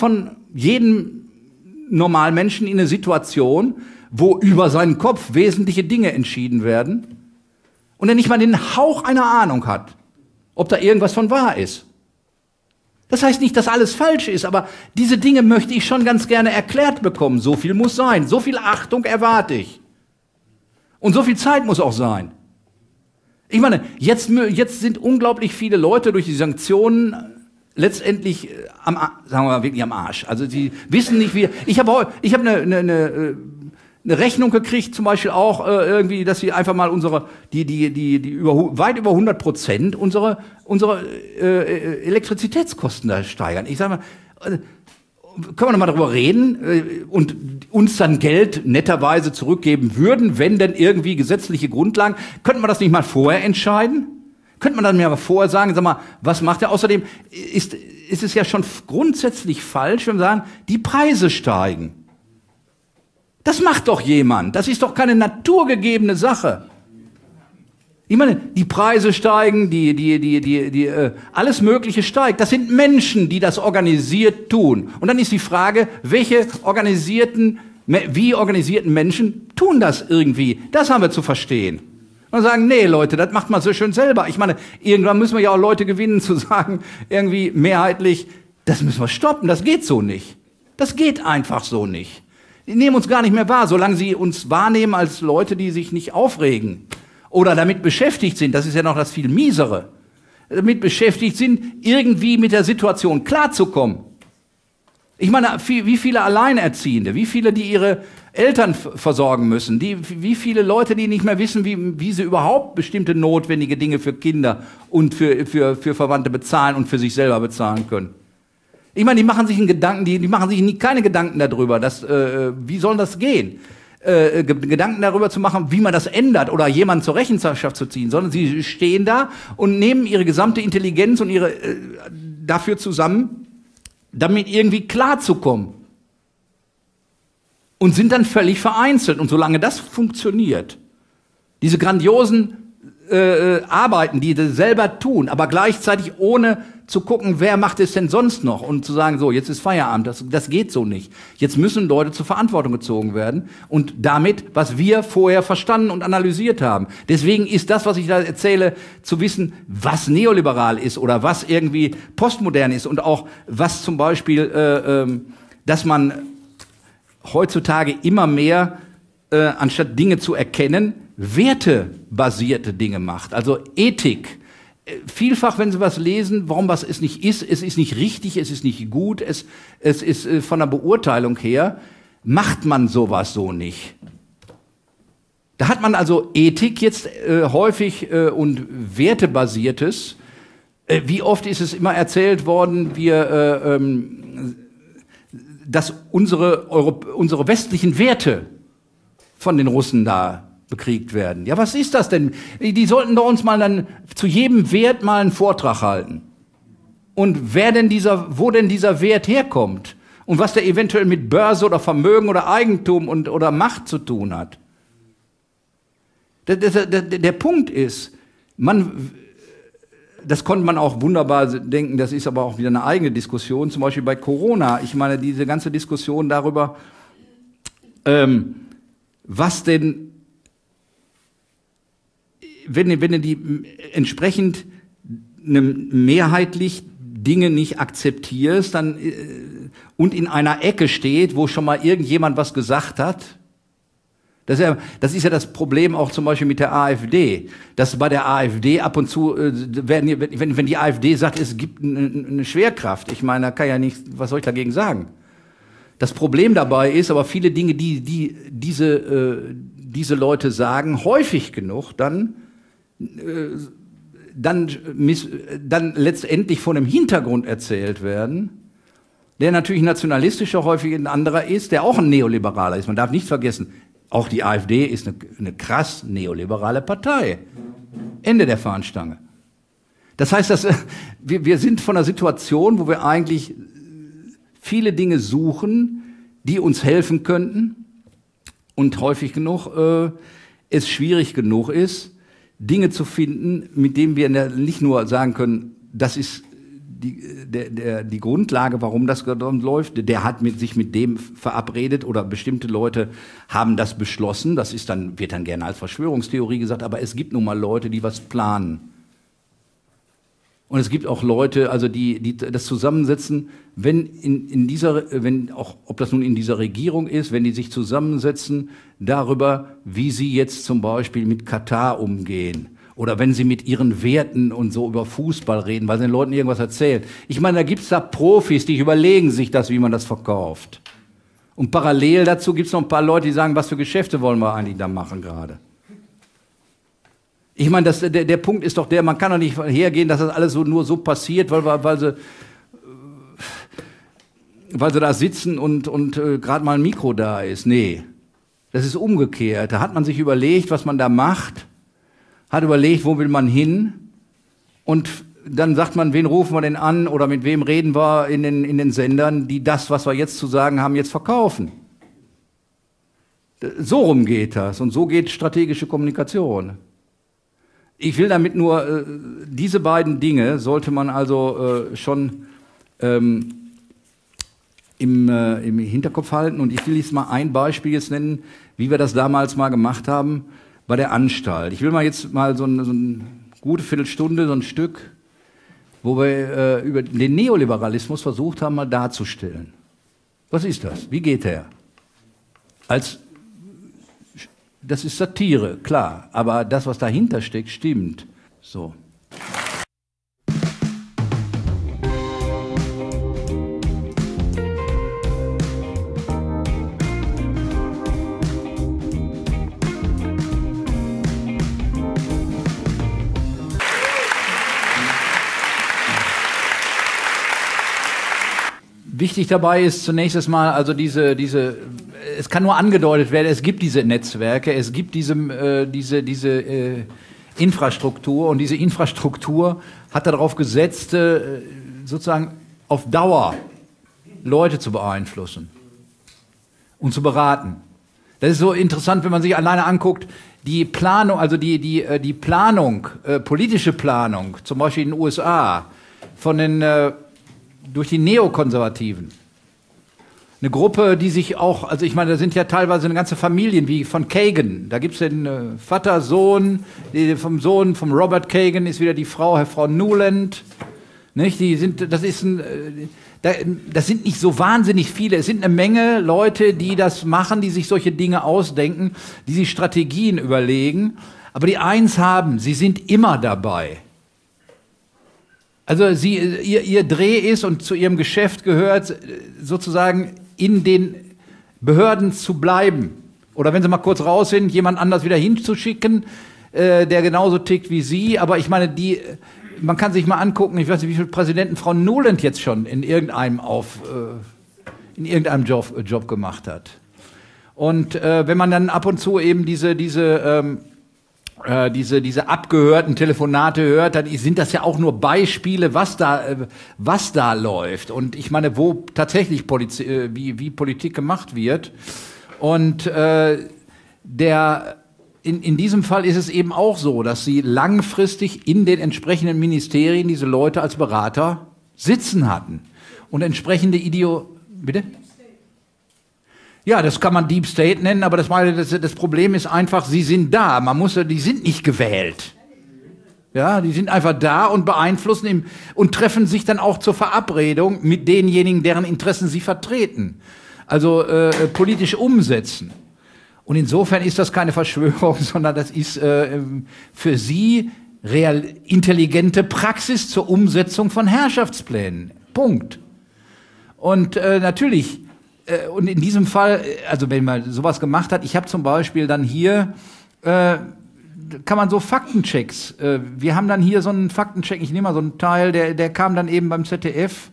jeden Normalmenschen in eine Situation, wo über seinen Kopf wesentliche Dinge entschieden werden und er nicht mal den Hauch einer Ahnung hat, ob da irgendwas von wahr ist. Das heißt nicht, dass alles falsch ist, aber diese Dinge möchte ich schon ganz gerne erklärt bekommen. So viel muss sein, so viel Achtung erwarte ich. Und so viel Zeit muss auch sein. Ich meine, jetzt sind unglaublich viele Leute durch die Sanktionen letztendlich sagen wir mal, wirklich am Arsch. Also sie wissen nicht, wie. Ich habe eine Rechnung gekriegt, zum Beispiel auch irgendwie, dass sie einfach mal weit über 100% unsere Elektrizitätskosten da steigern. Ich sage mal, können wir noch mal darüber reden und uns dann Geld netterweise zurückgeben würden, wenn denn irgendwie gesetzliche Grundlagen, könnten wir das nicht mal vorher entscheiden? Könnte man dann mir aber vorher sagen, sag mal, was macht er? Außerdem ist es ja schon grundsätzlich falsch, wenn wir sagen, die Preise steigen. Das macht doch jemand. Das ist doch keine naturgegebene Sache. Ich meine, die Preise steigen, alles Mögliche steigt. Das sind Menschen, die das organisiert tun. Und dann ist die Frage, wie organisierten Menschen tun das irgendwie? Das haben wir zu verstehen. Und sagen, nee, Leute, das macht man so schön selber. Ich meine, irgendwann müssen wir ja auch Leute gewinnen, zu sagen, irgendwie mehrheitlich, das müssen wir stoppen, das geht so nicht. Das geht einfach so nicht. Die nehmen uns gar nicht mehr wahr, solange sie uns wahrnehmen als Leute, die sich nicht aufregen oder damit beschäftigt sind, das ist ja noch das viel Miesere, damit beschäftigt sind, irgendwie mit der Situation klarzukommen. Ich meine, wie viele Alleinerziehende, wie viele, die ihre Eltern versorgen müssen, wie viele Leute, die nicht mehr wissen, wie sie überhaupt bestimmte notwendige Dinge für Kinder und für Verwandte bezahlen und für sich selber bezahlen können. Ich meine, die machen sich keine Gedanken darüber, wie soll das gehen? Gedanken darüber zu machen, wie man das ändert oder jemanden zur Rechenschaft zu ziehen, sondern sie stehen da und nehmen ihre gesamte Intelligenz und ihre dafür zusammen, damit irgendwie klarzukommen. Und sind dann völlig vereinzelt. Und solange das funktioniert, diese grandiosen Arbeiten, die das selber tun, aber gleichzeitig ohne zu gucken, wer macht es denn sonst noch und zu sagen, so, jetzt ist Feierabend, das geht so nicht. Jetzt müssen Leute zur Verantwortung gezogen werden und damit, was wir vorher verstanden und analysiert haben. Deswegen ist das, was ich da erzähle, zu wissen, was neoliberal ist oder was irgendwie postmodern ist und auch was zum Beispiel, dass man heutzutage immer mehr, anstatt Dinge zu erkennen, wertebasierte Dinge macht, also Ethik. Vielfach, wenn Sie was lesen, warum was es nicht ist, es ist nicht richtig, es ist nicht gut, es ist von der Beurteilung her, macht man sowas so nicht. Da hat man also Ethik jetzt häufig und wertebasiertes. Wie oft ist es immer erzählt worden, dass unsere westlichen Werte von den Russen da bekriegt werden. Ja, was ist das denn? Die sollten doch uns mal dann zu jedem Wert mal einen Vortrag halten. Und wo denn dieser Wert herkommt und was der eventuell mit Börse oder Vermögen oder Eigentum oder Macht zu tun hat. Der Punkt ist, das konnte man auch wunderbar denken, das ist aber auch wieder eine eigene Diskussion, zum Beispiel bei Corona. Ich meine, diese ganze Diskussion darüber, was denn, wenn du die entsprechend mehrheitlich Dinge nicht akzeptierst dann, und in einer Ecke steht, wo schon mal irgendjemand was gesagt hat, das ist ja das Problem auch zum Beispiel mit der AfD, dass bei der AfD ab und zu, wenn die AfD sagt, es gibt eine Schwerkraft, ich meine, da kann ja nicht, was soll ich dagegen sagen? Das Problem dabei ist aber viele Dinge, die diese Leute sagen, häufig genug dann letztendlich von einem Hintergrund erzählt werden, der natürlich nationalistischer häufig ein anderer ist, der auch ein Neoliberaler ist. Man darf nicht vergessen, auch die AfD ist eine krass neoliberale Partei. Ende der Fahnenstange. Das heißt, wir sind von einer Situation, wo wir eigentlich viele Dinge suchen, die uns helfen könnten und häufig genug es schwierig genug ist, Dinge zu finden, mit denen wir nicht nur sagen können, das ist die Grundlage, warum das läuft. Der hat sich mit dem verabredet oder bestimmte Leute haben das beschlossen. Das wird dann gerne als Verschwörungstheorie gesagt, aber es gibt nun mal Leute, die was planen. Und es gibt auch Leute, also die das zusammensetzen, ob das nun in dieser Regierung ist, wenn die sich zusammensetzen darüber, wie sie jetzt zum Beispiel mit Katar umgehen. Oder wenn sie mit ihren Werten und so über Fußball reden, weil sie den Leuten irgendwas erzählen. Ich meine, da gibt's da Profis, die überlegen sich das, wie man das verkauft. Und parallel dazu gibt's noch ein paar Leute, die sagen, was für Geschäfte wollen wir eigentlich da machen gerade. Ich meine, der Punkt ist doch man kann doch nicht hergehen, dass das alles nur so passiert, weil sie da sitzen und gerade mal ein Mikro da ist. Nee, das ist umgekehrt. Da hat man sich überlegt, was man da macht, hat überlegt, wo will man hin und dann sagt man, wen rufen wir denn an oder mit wem reden wir in den Sendern, die das, was wir jetzt zu sagen haben, jetzt verkaufen. So rum geht das und so geht strategische Kommunikation. Ich will damit nur, diese beiden Dinge sollte man also schon im Hinterkopf halten. Und ich will jetzt mal ein Beispiel jetzt nennen, wie wir das damals mal gemacht haben bei der Anstalt. Ich will mal jetzt mal so eine gute Viertelstunde, so ein Stück, wo wir über den Neoliberalismus versucht haben, mal darzustellen. Was ist das? Wie geht der? Das ist Satire, klar, aber das, was dahinter steckt, stimmt. So. Wichtig dabei ist zunächst mal, also es kann nur angedeutet werden, es gibt diese Netzwerke, es gibt diese Infrastruktur und diese Infrastruktur hat darauf gesetzt, sozusagen auf Dauer Leute zu beeinflussen und zu beraten. Das ist so interessant, wenn man sich alleine anguckt, die Planung, also die Planung, politische Planung, zum Beispiel in den USA, durch die Neokonservativen. Eine Gruppe, die sich auch, also ich meine, da sind ja teilweise eine ganze Familien, wie von Kagan. Da gibt es den Vater, Sohn, vom Robert Kagan ist wieder die Frau Nuland. Nicht? Das sind nicht so wahnsinnig viele. Es sind eine Menge Leute, die das machen, die sich solche Dinge ausdenken, die sich Strategien überlegen. Aber die eins haben, sie sind immer dabei. Also ihr Dreh ist und zu ihrem Geschäft gehört, sozusagen in den Behörden zu bleiben. Oder wenn sie mal kurz raus sind, jemand anders wieder hinzuschicken, der genauso tickt wie sie. Aber ich meine, man kann sich mal angucken, ich weiß nicht, wie viele Präsidenten Frau Nuland jetzt schon in irgendeinem Job gemacht hat. Und wenn man dann ab und zu eben diese abgehörten Telefonate hört, dann sind das ja auch nur Beispiele, was da läuft. Und ich meine, wo tatsächlich wie Politik gemacht wird. Und in diesem Fall ist es eben auch so, dass sie langfristig in den entsprechenden Ministerien diese Leute als Berater sitzen hatten. Und entsprechende Bitte? Ja, das kann man Deep State nennen, aber das Problem ist einfach, sie sind da. Die sind nicht gewählt. Ja, die sind einfach da und beeinflussen und treffen sich dann auch zur Verabredung mit denjenigen, deren Interessen sie vertreten. Also politisch umsetzen. Und insofern ist das keine Verschwörung, sondern das ist für sie intelligente Praxis zur Umsetzung von Herrschaftsplänen. Punkt. Und natürlich, und in diesem Fall, also wenn man sowas gemacht hat, ich habe zum Beispiel dann hier, kann man so Faktenchecks, wir haben dann hier so einen Faktencheck, ich nehme mal so einen Teil, der kam dann eben beim ZDF,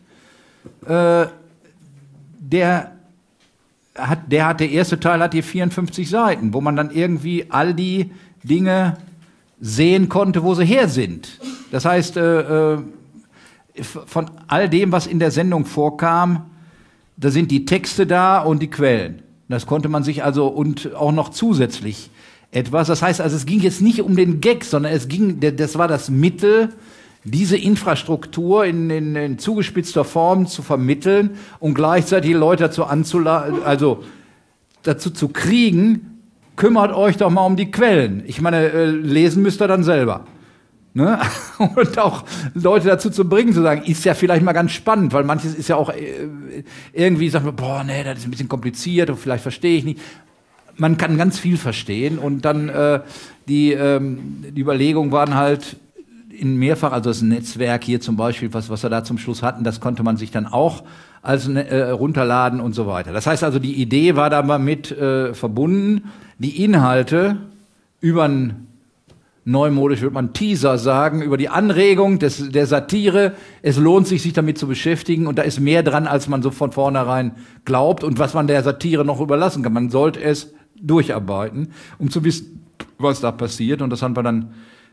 der erste Teil hat hier 54 Seiten, wo man dann irgendwie all die Dinge sehen konnte, wo sie her sind. Das heißt, von all dem, was in der Sendung vorkam, da sind die Texte da und die Quellen. Das konnte man sich also und auch noch zusätzlich etwas. Das heißt also, es ging jetzt nicht um den Gag, sondern das war das Mittel, diese Infrastruktur in zugespitzter Form zu vermitteln und gleichzeitig die Leute dazu zu kriegen, kümmert euch doch mal um die Quellen. Ich meine, lesen müsst ihr dann selber. Ne? Und auch Leute dazu zu bringen, zu sagen, ist ja vielleicht mal ganz spannend, weil manches ist ja auch irgendwie, sagt man, boah, nee, das ist ein bisschen kompliziert und vielleicht verstehe ich nicht. Man kann ganz viel verstehen und dann die Überlegungen waren halt in mehrfach, also das Netzwerk hier zum Beispiel, was wir da zum Schluss hatten, das konnte man sich dann auch als runterladen und so weiter. Das heißt also, die Idee war damit verbunden, die Inhalte über einen neumodisch würde man Teaser sagen, über die Anregung der Satire. Es lohnt sich damit zu beschäftigen und da ist mehr dran, als man so von vornherein glaubt und was man der Satire noch überlassen kann. Man sollte es durcharbeiten, um zu wissen, was da passiert und das haben wir dann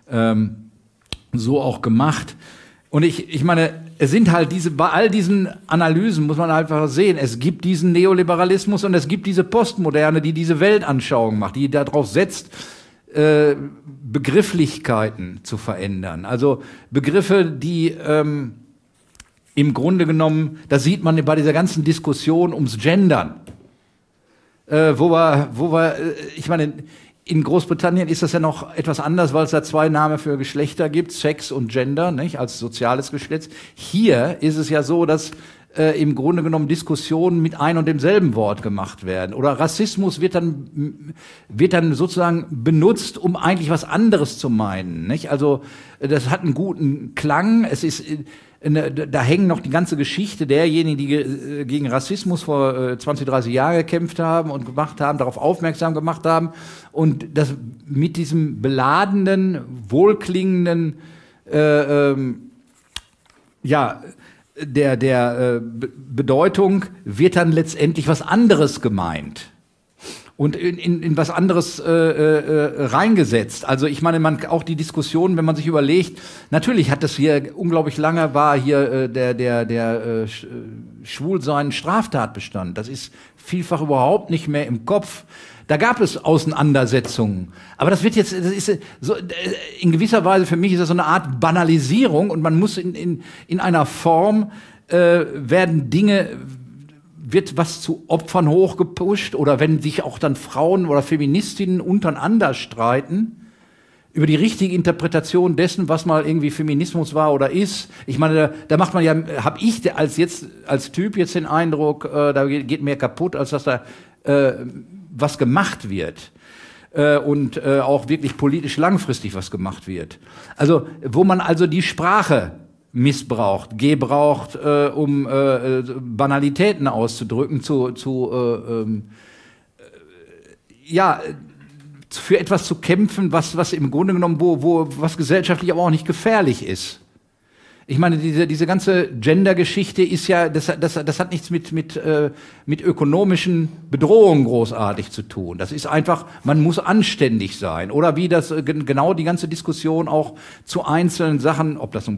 so auch gemacht. Und ich meine, es sind halt bei all diesen Analysen muss man einfach sehen, es gibt diesen Neoliberalismus und es gibt diese Postmoderne, die diese Weltanschauung macht, die darauf setzt, Begrifflichkeiten zu verändern. Also Begriffe, die im Grunde genommen, das sieht man bei dieser ganzen Diskussion ums Gendern, wo wir, ich meine, in Großbritannien ist das ja noch etwas anders, weil es da zwei Namen für Geschlechter gibt, Sex und Gender, nicht, als soziales Geschlecht. Hier ist es ja so, dass im Grunde genommen Diskussionen mit ein und demselben Wort gemacht werden. Oder Rassismus wird dann sozusagen benutzt, um eigentlich was anderes zu meinen, nicht? Also das hat einen guten Klang. Es ist da hängen noch die ganze Geschichte derjenigen, die gegen Rassismus vor 20, 30 Jahren gekämpft haben und gemacht haben, darauf aufmerksam gemacht haben. Und das mit diesem beladenen, wohlklingenden, der Bedeutung wird dann letztendlich was anderes gemeint. und in was anderes reingesetzt. Also ich meine, auch die Diskussion, wenn man sich überlegt, natürlich hat das hier unglaublich lange, war hier der Schwulsein Straftatbestand. Das ist vielfach überhaupt nicht mehr im Kopf. Da gab es Auseinandersetzungen. Aber das wird jetzt, das ist so, in gewisser Weise für mich ist das so eine Art Banalisierung und man muss in einer Form wird was zu Opfern hochgepusht oder wenn sich auch dann Frauen oder Feministinnen untereinander streiten über die richtige Interpretation dessen, was mal irgendwie Feminismus war oder ist. Ich meine, da macht man ja, habe ich als Typ jetzt den Eindruck, da geht mehr kaputt, als dass da was gemacht wird. Und auch wirklich politisch langfristig was gemacht wird. Also, wo man also die Sprache missbraucht, gebraucht, um Banalitäten auszudrücken, für etwas zu kämpfen, was im Grunde genommen, was gesellschaftlich aber auch nicht gefährlich ist. Ich meine, diese ganze Gender-Geschichte ist ja, das hat nichts mit ökonomischen Bedrohungen großartig zu tun. Das ist einfach, man muss anständig sein. Oder wie das genau die ganze Diskussion auch zu einzelnen Sachen, ob das nun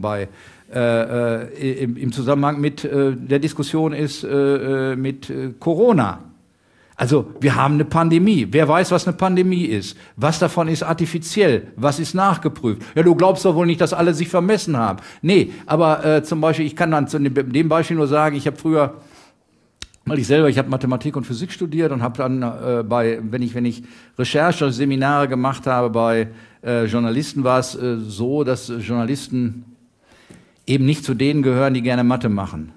im Zusammenhang mit der Diskussion ist mit Corona. Also wir haben eine Pandemie. Wer weiß, was eine Pandemie ist? Was davon ist artifiziell? Was ist nachgeprüft? Ja, du glaubst doch wohl nicht, dass alle sich vermessen haben. Nee, aber zum Beispiel, ich kann dann zu dem Beispiel nur sagen, ich habe früher, ich habe Mathematik und Physik studiert und habe dann wenn ich Recherche, Seminare gemacht habe bei Journalisten, war es so, dass Journalisten eben nicht zu denen gehören, die gerne Mathe machen.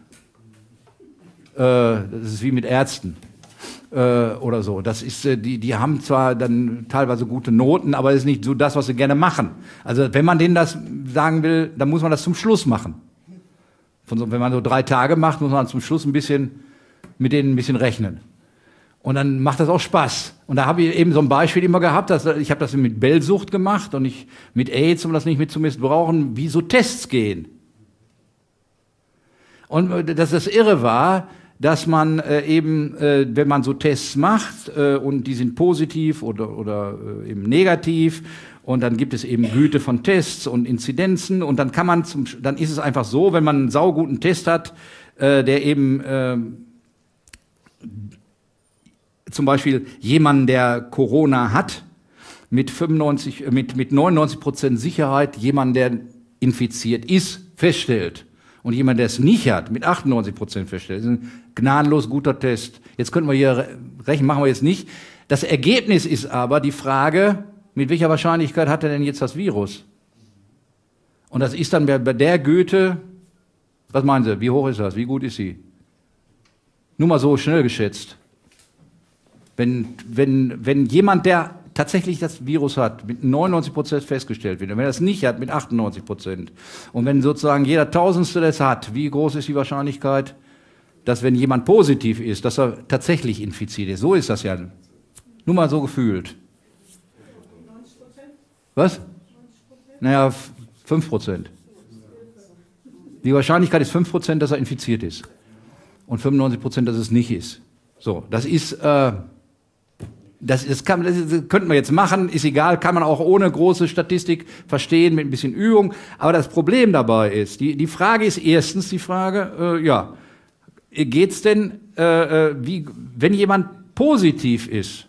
Das ist wie mit Ärzten. Oder so. Das ist, die haben zwar dann teilweise gute Noten, aber es ist nicht so das, was sie gerne machen. Also wenn man denen das sagen will, dann muss man das zum Schluss machen. Wenn man so 3 Tage macht, muss man zum Schluss mit denen ein bisschen rechnen. Und dann macht das auch Spaß. Und da habe ich eben so ein Beispiel immer gehabt, ich habe das mit Bellsucht gemacht und mit AIDS, um das nicht mit zu missbrauchen, wie so Tests gehen. Und dass das irre war, dass man wenn man so Tests macht und die sind positiv oder eben negativ und dann gibt es eben Güte von Tests und Inzidenzen und dann dann ist es einfach so, wenn man einen sauguten Test hat, der eben zum Beispiel jemanden, der Corona hat, mit 99% Sicherheit jemanden, der infiziert ist, feststellt. Und jemand, der es nicht hat, mit 98% feststellt. Das ist ein gnadenlos guter Test. Jetzt könnten wir hier rechnen, machen wir jetzt nicht. Das Ergebnis ist aber die Frage, mit welcher Wahrscheinlichkeit hat er denn jetzt das Virus? Und das ist dann bei der Güte, was meinen Sie, wie hoch ist das, wie gut ist sie? Nur mal so schnell geschätzt. Wenn jemand, der tatsächlich das Virus hat, mit 99% festgestellt wird, und wenn er es nicht hat, mit 98%. Und wenn sozusagen jeder Tausendste das hat, wie groß ist die Wahrscheinlichkeit, dass wenn jemand positiv ist, dass er tatsächlich infiziert ist? So ist das ja. Nur mal so gefühlt. 90%? Was? 90%? Naja, 5%. Die Wahrscheinlichkeit ist 5%, dass er infiziert ist. Und 95%, dass es nicht ist. So, das ist... Das könnten wir jetzt machen, ist egal, kann man auch ohne große Statistik verstehen, mit ein bisschen Übung. Aber das Problem dabei ist, die Frage ist erstens die Frage, geht's denn, wenn jemand positiv ist,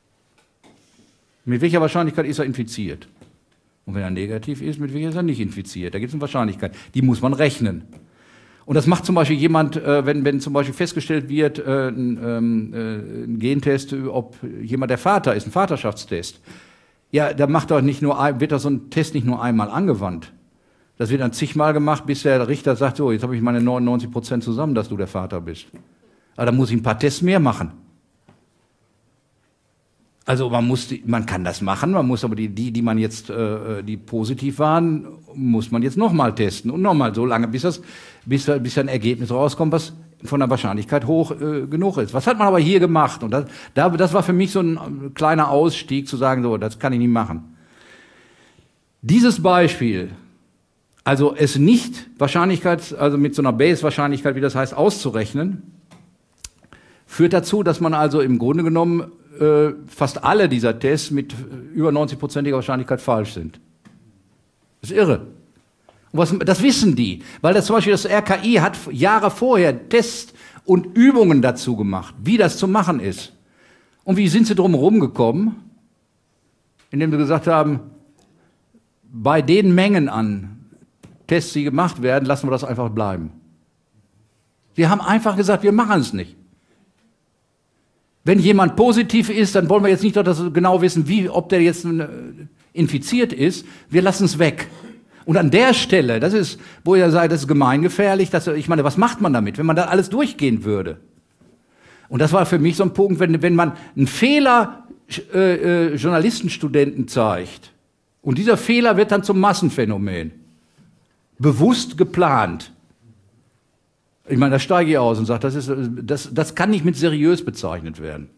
mit welcher Wahrscheinlichkeit ist er infiziert? Und wenn er negativ ist, mit welcher ist er nicht infiziert? Da gibt es eine Wahrscheinlichkeit, die muss man rechnen. Und das macht zum Beispiel jemand, wenn zum Beispiel festgestellt wird, ein Gentest, ob jemand der Vater ist, ein Vaterschaftstest. Ja, da wird so ein Test nicht nur einmal angewandt. Das wird dann zigmal gemacht, bis der Richter sagt, so, jetzt habe ich meine 99% zusammen, dass du der Vater bist. Aber da muss ich ein paar Tests mehr machen. Also man kann das machen, man muss aber die man jetzt, die positiv waren, muss man jetzt nochmal testen und nochmal so lange, bis ein Ergebnis rauskommt, was von der Wahrscheinlichkeit hoch genug ist. Was hat man aber hier gemacht? Und das war für mich so ein kleiner Ausstieg, zu sagen, so, das kann ich nicht machen. Dieses Beispiel, also es nicht also mit so einer Base-Wahrscheinlichkeit, wie das heißt, auszurechnen, führt dazu, dass man also im Grunde genommen fast alle dieser Tests mit über 90%iger Wahrscheinlichkeit falsch sind. Das ist irre. Und das wissen die, weil das zum Beispiel das RKI hat Jahre vorher Tests und Übungen dazu gemacht, wie das zu machen ist. Und wie sind sie drum herum gekommen? Indem sie gesagt haben, bei den Mengen an Tests, die gemacht werden, lassen wir das einfach bleiben. Sie haben einfach gesagt, wir machen es nicht. Wenn jemand positiv ist, dann wollen wir jetzt nicht noch das genau wissen, ob der jetzt infiziert ist. Wir lassen es weg. Und an der Stelle, das ist, wo ihr sagt, das ist gemeingefährlich, ich meine, was macht man damit, wenn man da alles durchgehen würde? Und das war für mich so ein Punkt, wenn man einen Fehler Journalistenstudenten zeigt und dieser Fehler wird dann zum Massenphänomen, bewusst geplant. Ich meine, da steige ich aus und sage, das kann nicht mit seriös bezeichnet werden.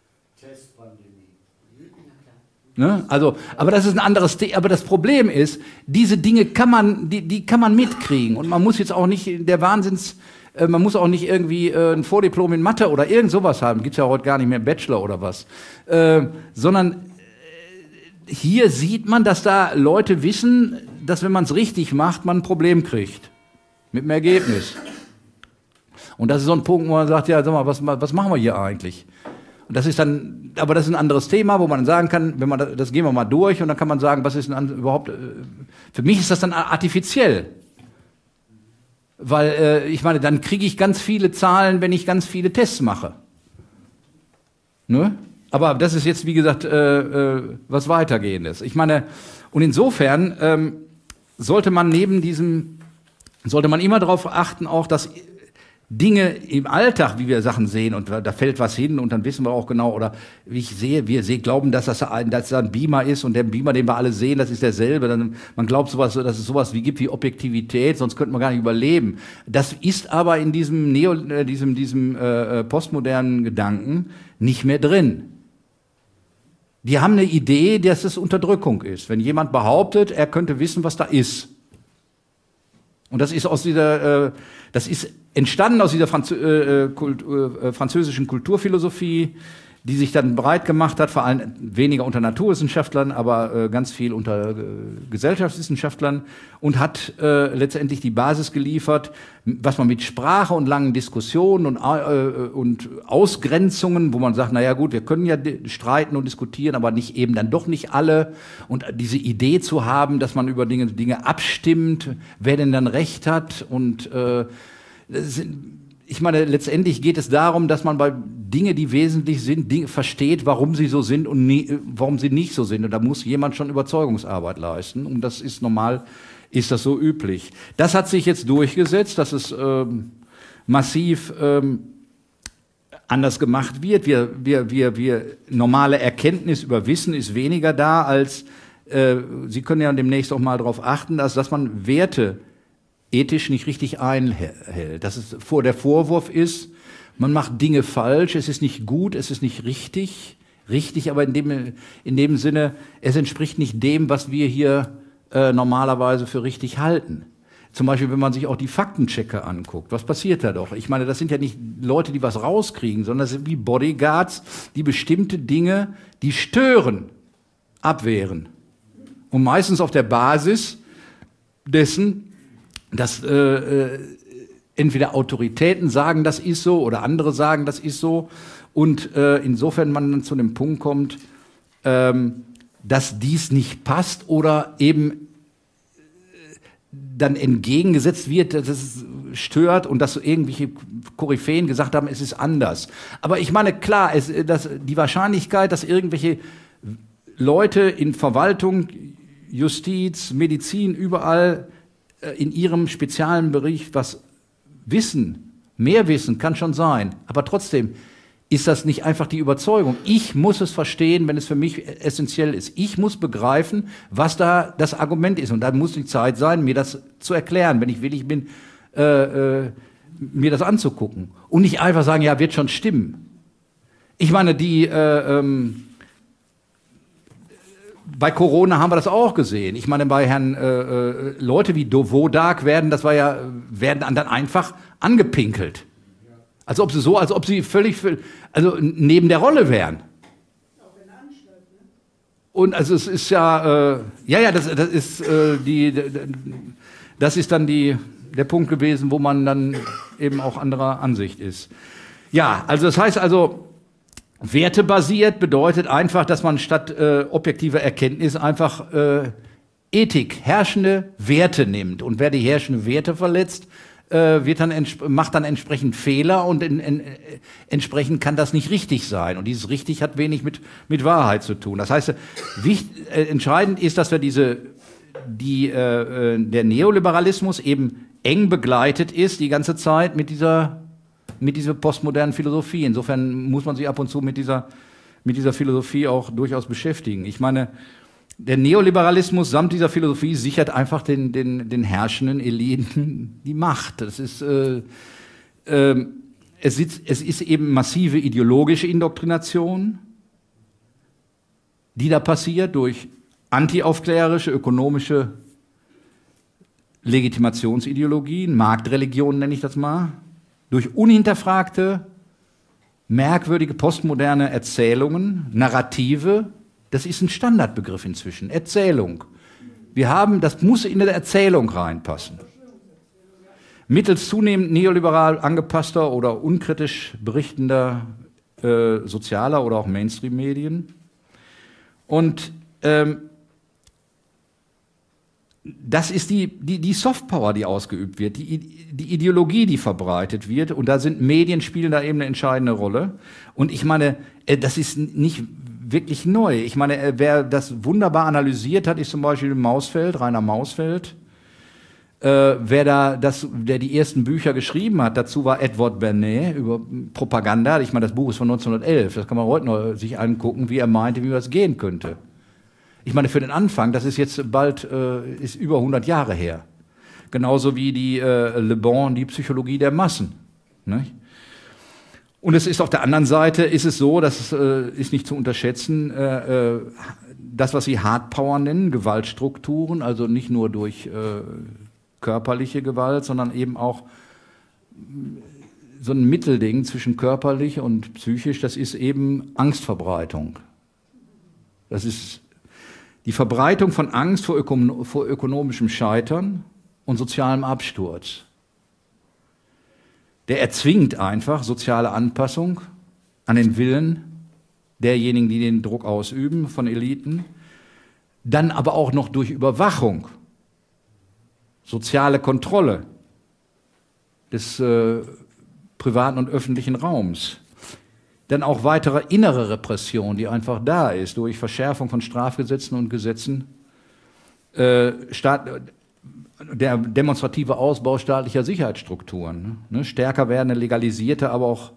Ne? Also, aber das ist ein anderes Thema. Aber das Problem ist, diese Dinge kann man mitkriegen. Und man muss jetzt auch nicht man muss auch nicht irgendwie ein Vordiplom in Mathe oder irgend sowas haben. Gibt's ja heute gar nicht mehr Bachelor oder was. Sondern hier sieht man, dass da Leute wissen, dass wenn man es richtig macht, man ein Problem kriegt. Mit dem Ergebnis. Und das ist so ein Punkt, wo man sagt, ja, sag mal, was machen wir hier eigentlich? Und das ist dann, aber das ist ein anderes Thema, wo man sagen kann, wenn man das gehen wir mal durch und dann kann man sagen, was ist denn überhaupt, für mich ist das dann artifiziell. Weil, ich meine, dann kriege ich ganz viele Zahlen, wenn ich ganz viele Tests mache. Ne? Aber das ist jetzt, wie gesagt, was Weitergehendes. Ich meine, und insofern sollte man immer darauf achten, auch, dass Dinge im Alltag, wie wir Sachen sehen, und da fällt was hin und dann wissen wir auch genau, oder wie ich sehe, wir glauben, dass das ein Beamer ist und der Beamer, den wir alle sehen, das ist derselbe. Man glaubt sowas, dass es sowas gibt wie Objektivität, sonst könnte man gar nicht überleben. Das ist aber in diesem postmodernen Gedanken nicht mehr drin. Die haben eine Idee, dass es Unterdrückung ist. Wenn jemand behauptet, er könnte wissen, was da ist. Und das ist das ist entstanden aus dieser französischen Kulturphilosophie, die sich dann breit gemacht hat, vor allem weniger unter Naturwissenschaftlern, aber ganz viel unter Gesellschaftswissenschaftlern und hat letztendlich die Basis geliefert, was man mit Sprache und langen Diskussionen und Ausgrenzungen, wo man sagt, naja gut, wir können ja streiten und diskutieren, aber dann doch nicht alle. Und diese Idee zu haben, dass man über Dinge abstimmt, wer denn dann Recht hat und ich meine, letztendlich geht es darum, dass man bei Dingen, die wesentlich sind, versteht, warum sie so sind und warum sie nicht so sind. Und da muss jemand schon Überzeugungsarbeit leisten. Und das ist normal, ist das so üblich. Das hat sich jetzt durchgesetzt, dass es massiv anders gemacht wird. Normale Erkenntnis über Wissen ist weniger da als, Sie können ja demnächst auch mal darauf achten, dass man Werte ethisch nicht richtig einhält. Dass es der Vorwurf ist, man macht Dinge falsch, es ist nicht gut, es ist nicht richtig, aber in dem Sinne, es entspricht nicht dem, was wir hier normalerweise für richtig halten. Zum Beispiel, wenn man sich auch die Faktenchecker anguckt, was passiert da doch? Ich meine, das sind ja nicht Leute, die was rauskriegen, sondern das sind wie Bodyguards, die bestimmte Dinge, die stören, abwehren. Und meistens auf der Basis dessen, dass entweder Autoritäten sagen, das ist so, oder andere sagen, das ist so. Und insofern man dann zu dem Punkt kommt, dass dies nicht passt oder eben dann entgegengesetzt wird, dass es stört und dass irgendwelche Koryphäen gesagt haben, es ist anders. Aber ich meine, klar, die Wahrscheinlichkeit, dass irgendwelche Leute in Verwaltung, Justiz, Medizin, überall in ihrem speziellen Bericht was wissen, mehr wissen, kann schon sein. Aber trotzdem ist das nicht einfach die Überzeugung. Ich muss es verstehen, wenn es für mich essentiell ist. Ich muss begreifen, was da das Argument ist. Und dann muss die Zeit sein, mir das zu erklären, wenn ich willig bin, mir das anzugucken. Und nicht einfach sagen, ja, wird schon stimmen. Ich meine, bei Corona haben wir das auch gesehen. Ich meine, bei Leute wie Wodak werden dann einfach angepinkelt. Als ob sie völlig, neben der Rolle wären. Und also es ist ja, das ist dann der Punkt gewesen, wo man dann eben auch anderer Ansicht ist. Ja, also das heißt also, wertebasiert bedeutet einfach, dass man statt objektiver Erkenntnis einfach Ethik, herrschende Werte nimmt. Und wer die herrschenden Werte verletzt, macht dann entsprechend Fehler und entsprechend kann das nicht richtig sein. Und dieses richtig hat wenig mit Wahrheit zu tun. Das heißt, entscheidend ist, dass wir der Neoliberalismus eben eng begleitet ist die ganze Zeit mit dieser postmodernen Philosophie. Insofern muss man sich ab und zu mit dieser Philosophie auch durchaus beschäftigen. Ich meine, der Neoliberalismus samt dieser Philosophie sichert einfach den herrschenden Eliten die Macht. Das ist, es ist eben massive ideologische Indoktrination, die da passiert durch antiaufklärerische ökonomische Legitimationsideologien, Marktreligionen nenne ich das mal, durch unhinterfragte, merkwürdige postmoderne Erzählungen, Narrative. Das ist ein Standardbegriff inzwischen, Erzählung. Das muss in der Erzählung reinpassen. Mittels zunehmend neoliberal angepasster oder unkritisch berichtender sozialer oder auch Mainstream-Medien. Und das ist die Softpower, die ausgeübt wird, die Ideologie, die verbreitet wird. Und da spielen da eben eine entscheidende Rolle. Und ich meine, das ist nicht wirklich neu. Ich meine, wer das wunderbar analysiert hat, ist zum Beispiel Rainer Mausfeld. Der die ersten Bücher geschrieben hat, dazu war Edward Bernays über Propaganda. Ich meine, das Buch ist von 1911. Das kann man heute noch sich angucken, wie er meinte, wie das gehen könnte. Ich meine, für den Anfang, das ist jetzt ist über 100 Jahre her. Genauso wie die Le Bon, die Psychologie der Massen. Nicht? Und es ist auf der anderen Seite, ist es so, das ist nicht zu unterschätzen, das, was sie Hardpower nennen, Gewaltstrukturen, also nicht nur durch körperliche Gewalt, sondern eben auch so ein Mittelding zwischen körperlich und psychisch, das ist eben Angstverbreitung. Das ist die Verbreitung von Angst vor ökonomischem Scheitern und sozialem Absturz. Der erzwingt einfach soziale Anpassung an den Willen derjenigen, die den Druck ausüben, von Eliten, dann aber auch noch durch Überwachung, soziale Kontrolle des privaten und öffentlichen Raums, dann auch weitere innere Repression, die einfach da ist, durch Verschärfung von Strafgesetzen und Gesetzen, der demonstrative Ausbau staatlicher Sicherheitsstrukturen, ne? Stärker werdende legalisierte, aber auch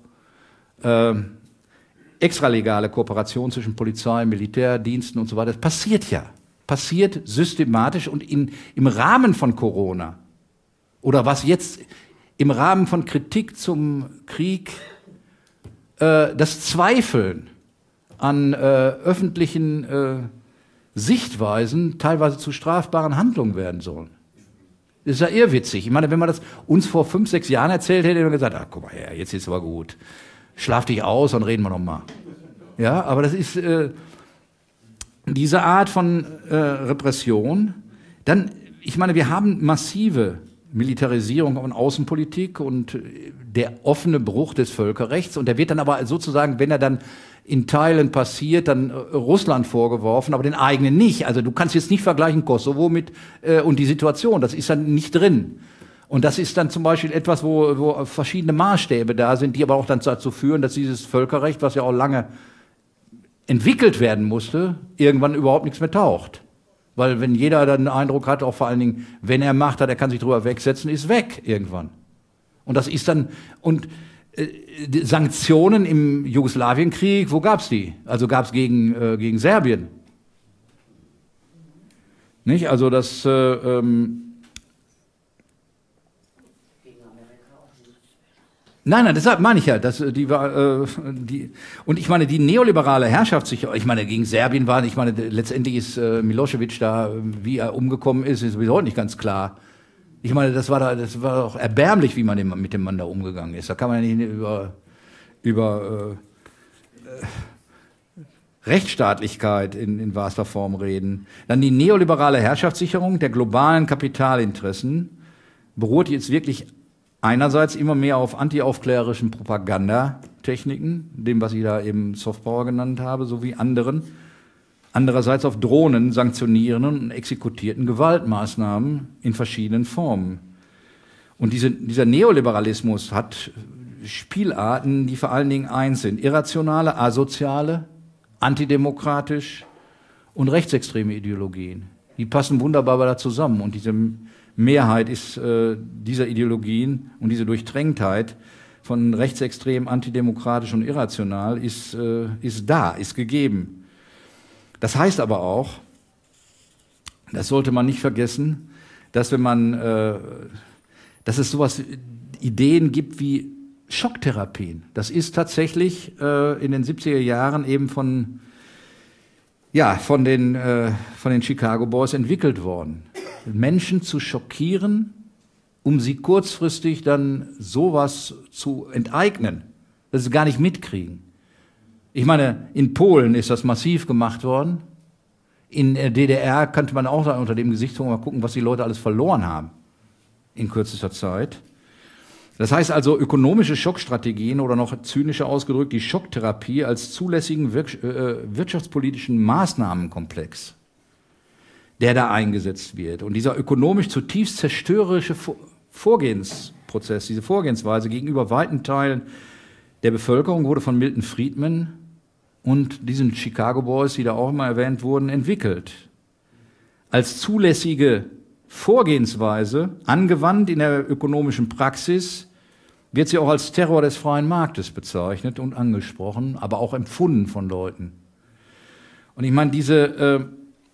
extralegale Kooperation zwischen Polizei, Militärdiensten und so weiter. Das passiert systematisch und im Rahmen von Corona oder was jetzt im Rahmen von Kritik zum Krieg, das Zweifeln an öffentlichen Sichtweisen teilweise zu strafbaren Handlungen werden sollen. Das ist ja irrwitzig. Ich meine, wenn man das uns vor 5, 6 Jahren erzählt hätte, hätte man gesagt, ach, guck mal her, jetzt ist aber gut. Schlaf dich aus, dann reden wir noch mal. Ja, aber das ist diese Art von Repression. Dann, ich meine, wir haben massive Militarisierung von Außenpolitik und der offene Bruch des Völkerrechts. Und der wird dann aber sozusagen, wenn er dann in Teilen passiert, dann Russland vorgeworfen, aber den eigenen nicht. Also du kannst jetzt nicht vergleichen Kosovo und die Situation, das ist dann nicht drin. Und das ist dann zum Beispiel etwas, wo verschiedene Maßstäbe da sind, die aber auch dann dazu führen, dass dieses Völkerrecht, was ja auch lange entwickelt werden musste, irgendwann überhaupt nichts mehr taucht. Weil wenn jeder dann den Eindruck hat, auch vor allen Dingen, wenn er Macht hat, er kann sich drüber wegsetzen, ist weg irgendwann. Und das ist dann, die Sanktionen im Jugoslawienkrieg, wo gab's die? Also gab's gegen Serbien. Nicht? Also das Nein, deshalb meine ich ja, und ich meine, die neoliberale Herrschaftssicherheit, ich meine, gegen Serbien letztendlich ist Milosevic da, wie er umgekommen ist bis heute nicht ganz klar. Ich meine, das war doch erbärmlich, wie man mit dem Mann da umgegangen ist. Da kann man ja nicht über Rechtsstaatlichkeit in wahrster Form reden. Dann die neoliberale Herrschaftssicherung der globalen Kapitalinteressen beruht jetzt wirklich einerseits immer mehr auf antiaufklärerischen Propagandatechniken, dem, was ich da eben Softpower genannt habe, sowie anderen. Andererseits auf Drohnen, sanktionierenden und exekutierten Gewaltmaßnahmen in verschiedenen Formen. Und dieser Neoliberalismus hat Spielarten, die vor allen Dingen eins sind: irrationale, asoziale, antidemokratisch und rechtsextreme Ideologien. Die passen wunderbar da zusammen. Und diese Mehrheit ist dieser Ideologien und diese Durchträngtheit von rechtsextrem, antidemokratisch und irrational ist gegeben. Das heißt aber auch, das sollte man nicht vergessen, dass dass es sowas, Ideen gibt wie Schocktherapien. Das ist tatsächlich in den 70er Jahren eben von den Chicago Boys entwickelt worden. Menschen zu schockieren, um sie kurzfristig dann sowas zu enteignen, dass sie gar nicht mitkriegen. Ich meine, in Polen ist das massiv gemacht worden. In der DDR könnte man auch unter dem Gesichtspunkt mal gucken, was die Leute alles verloren haben in kürzester Zeit. Das heißt also, ökonomische Schockstrategien oder noch zynischer ausgedrückt, die Schocktherapie als zulässigen wirtschaftspolitischen Maßnahmenkomplex, der da eingesetzt wird. Und dieser ökonomisch zutiefst zerstörerische Vorgehensprozess, diese Vorgehensweise gegenüber weiten Teilen der Bevölkerung wurde von Milton Friedman und diesen Chicago Boys, die da auch immer erwähnt wurden, entwickelt. Als zulässige Vorgehensweise, angewandt in der ökonomischen Praxis, wird sie auch als Terror des freien Marktes bezeichnet und angesprochen, aber auch empfunden von Leuten. Und ich meine,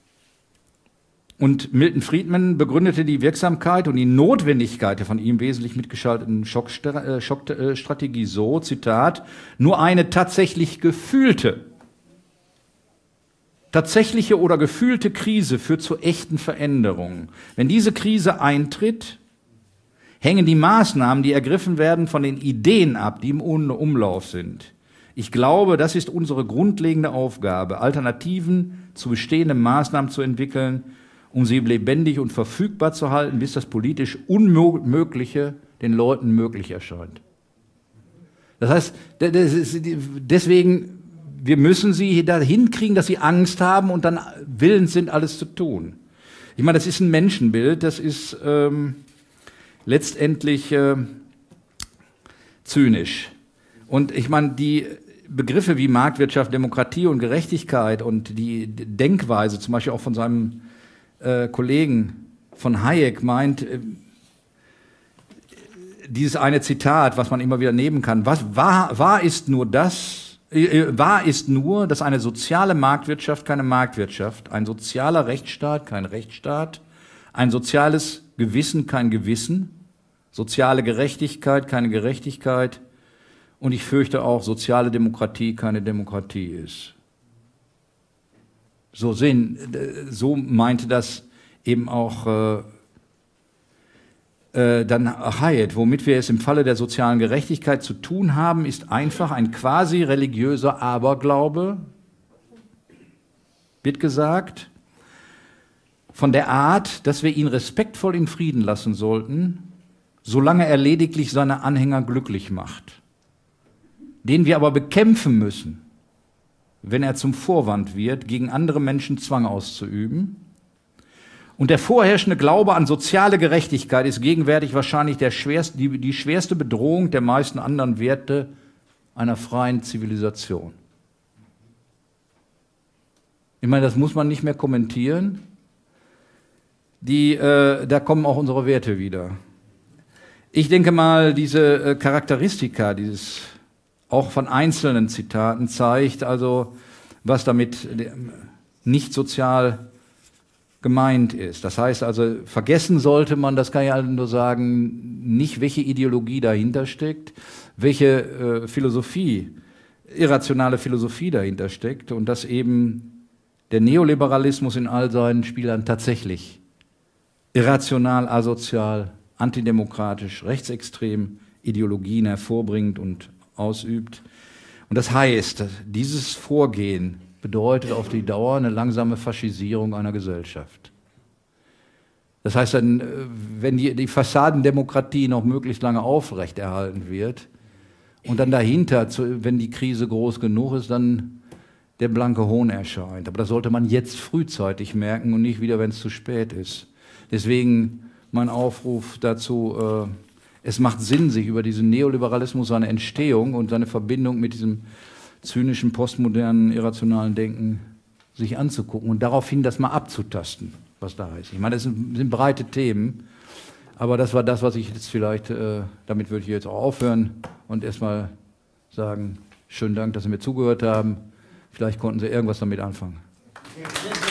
und Milton Friedman begründete die Wirksamkeit und die Notwendigkeit der von ihm wesentlich mitgeschalteten Schockstrategie so, Zitat: Nur eine tatsächliche oder gefühlte Krise führt zu echten Veränderungen. Wenn diese Krise eintritt, hängen die Maßnahmen, die ergriffen werden, von den Ideen ab, die im Umlauf sind. Ich glaube, das ist unsere grundlegende Aufgabe, Alternativen zu bestehenden Maßnahmen zu entwickeln, um sie lebendig und verfügbar zu halten, bis das politisch Unmögliche den Leuten möglich erscheint. Das heißt, deswegen, wir müssen sie dahin kriegen, dass sie Angst haben und dann willens sind, alles zu tun. Ich meine, das ist ein Menschenbild, das ist letztendlich zynisch. Und ich meine, die Begriffe wie Marktwirtschaft, Demokratie und Gerechtigkeit und die Denkweise, zum Beispiel auch von seinem Kollegen von Hayek meint, dieses eine Zitat, was man immer wieder nehmen kann: Wahr ist nur, dass eine soziale Marktwirtschaft keine Marktwirtschaft, ein sozialer Rechtsstaat kein Rechtsstaat, ein soziales Gewissen kein Gewissen, soziale Gerechtigkeit keine Gerechtigkeit und ich fürchte auch, soziale Demokratie keine Demokratie ist. So meinte das eben auch dann Hayek. Womit wir es im Falle der sozialen Gerechtigkeit zu tun haben, ist einfach ein quasi religiöser Aberglaube, wird gesagt, von der Art, dass wir ihn respektvoll in Frieden lassen sollten, solange er lediglich seine Anhänger glücklich macht, den wir aber bekämpfen müssen, wenn er zum Vorwand wird, gegen andere Menschen Zwang auszuüben. Und der vorherrschende Glaube an soziale Gerechtigkeit ist gegenwärtig wahrscheinlich die schwerste Bedrohung der meisten anderen Werte einer freien Zivilisation. Ich meine, das muss man nicht mehr kommentieren. Da kommen auch unsere Werte wieder. Ich denke mal, diese Charakteristika, dieses auch von einzelnen Zitaten zeigt also, was damit nicht sozial gemeint ist. Das heißt also, vergessen sollte man, das kann ich also nur sagen, nicht, welche Ideologie dahinter steckt, welche irrationale Philosophie dahinter steckt und dass eben der Neoliberalismus in all seinen Spielern tatsächlich irrational, asozial, antidemokratisch, rechtsextrem Ideologien hervorbringt und ausübt. Und das heißt, dieses Vorgehen bedeutet auf die Dauer eine langsame Faschisierung einer Gesellschaft. Das heißt dann, wenn die Fassadendemokratie noch möglichst lange aufrechterhalten wird und dann dahinter, wenn die Krise groß genug ist, dann der blanke Hohn erscheint. Aber das sollte man jetzt frühzeitig merken und nicht wieder, wenn es zu spät ist. Deswegen mein Aufruf dazu, es macht Sinn, sich über diesen Neoliberalismus, seine Entstehung und seine Verbindung mit diesem zynischen, postmodernen, irrationalen Denken sich anzugucken und daraufhin das mal abzutasten, was da ist. Ich meine, das sind breite Themen, aber das war das, was ich jetzt vielleicht, damit würde ich jetzt auch aufhören und erstmal sagen, schönen Dank, dass Sie mir zugehört haben. Vielleicht konnten Sie irgendwas damit anfangen.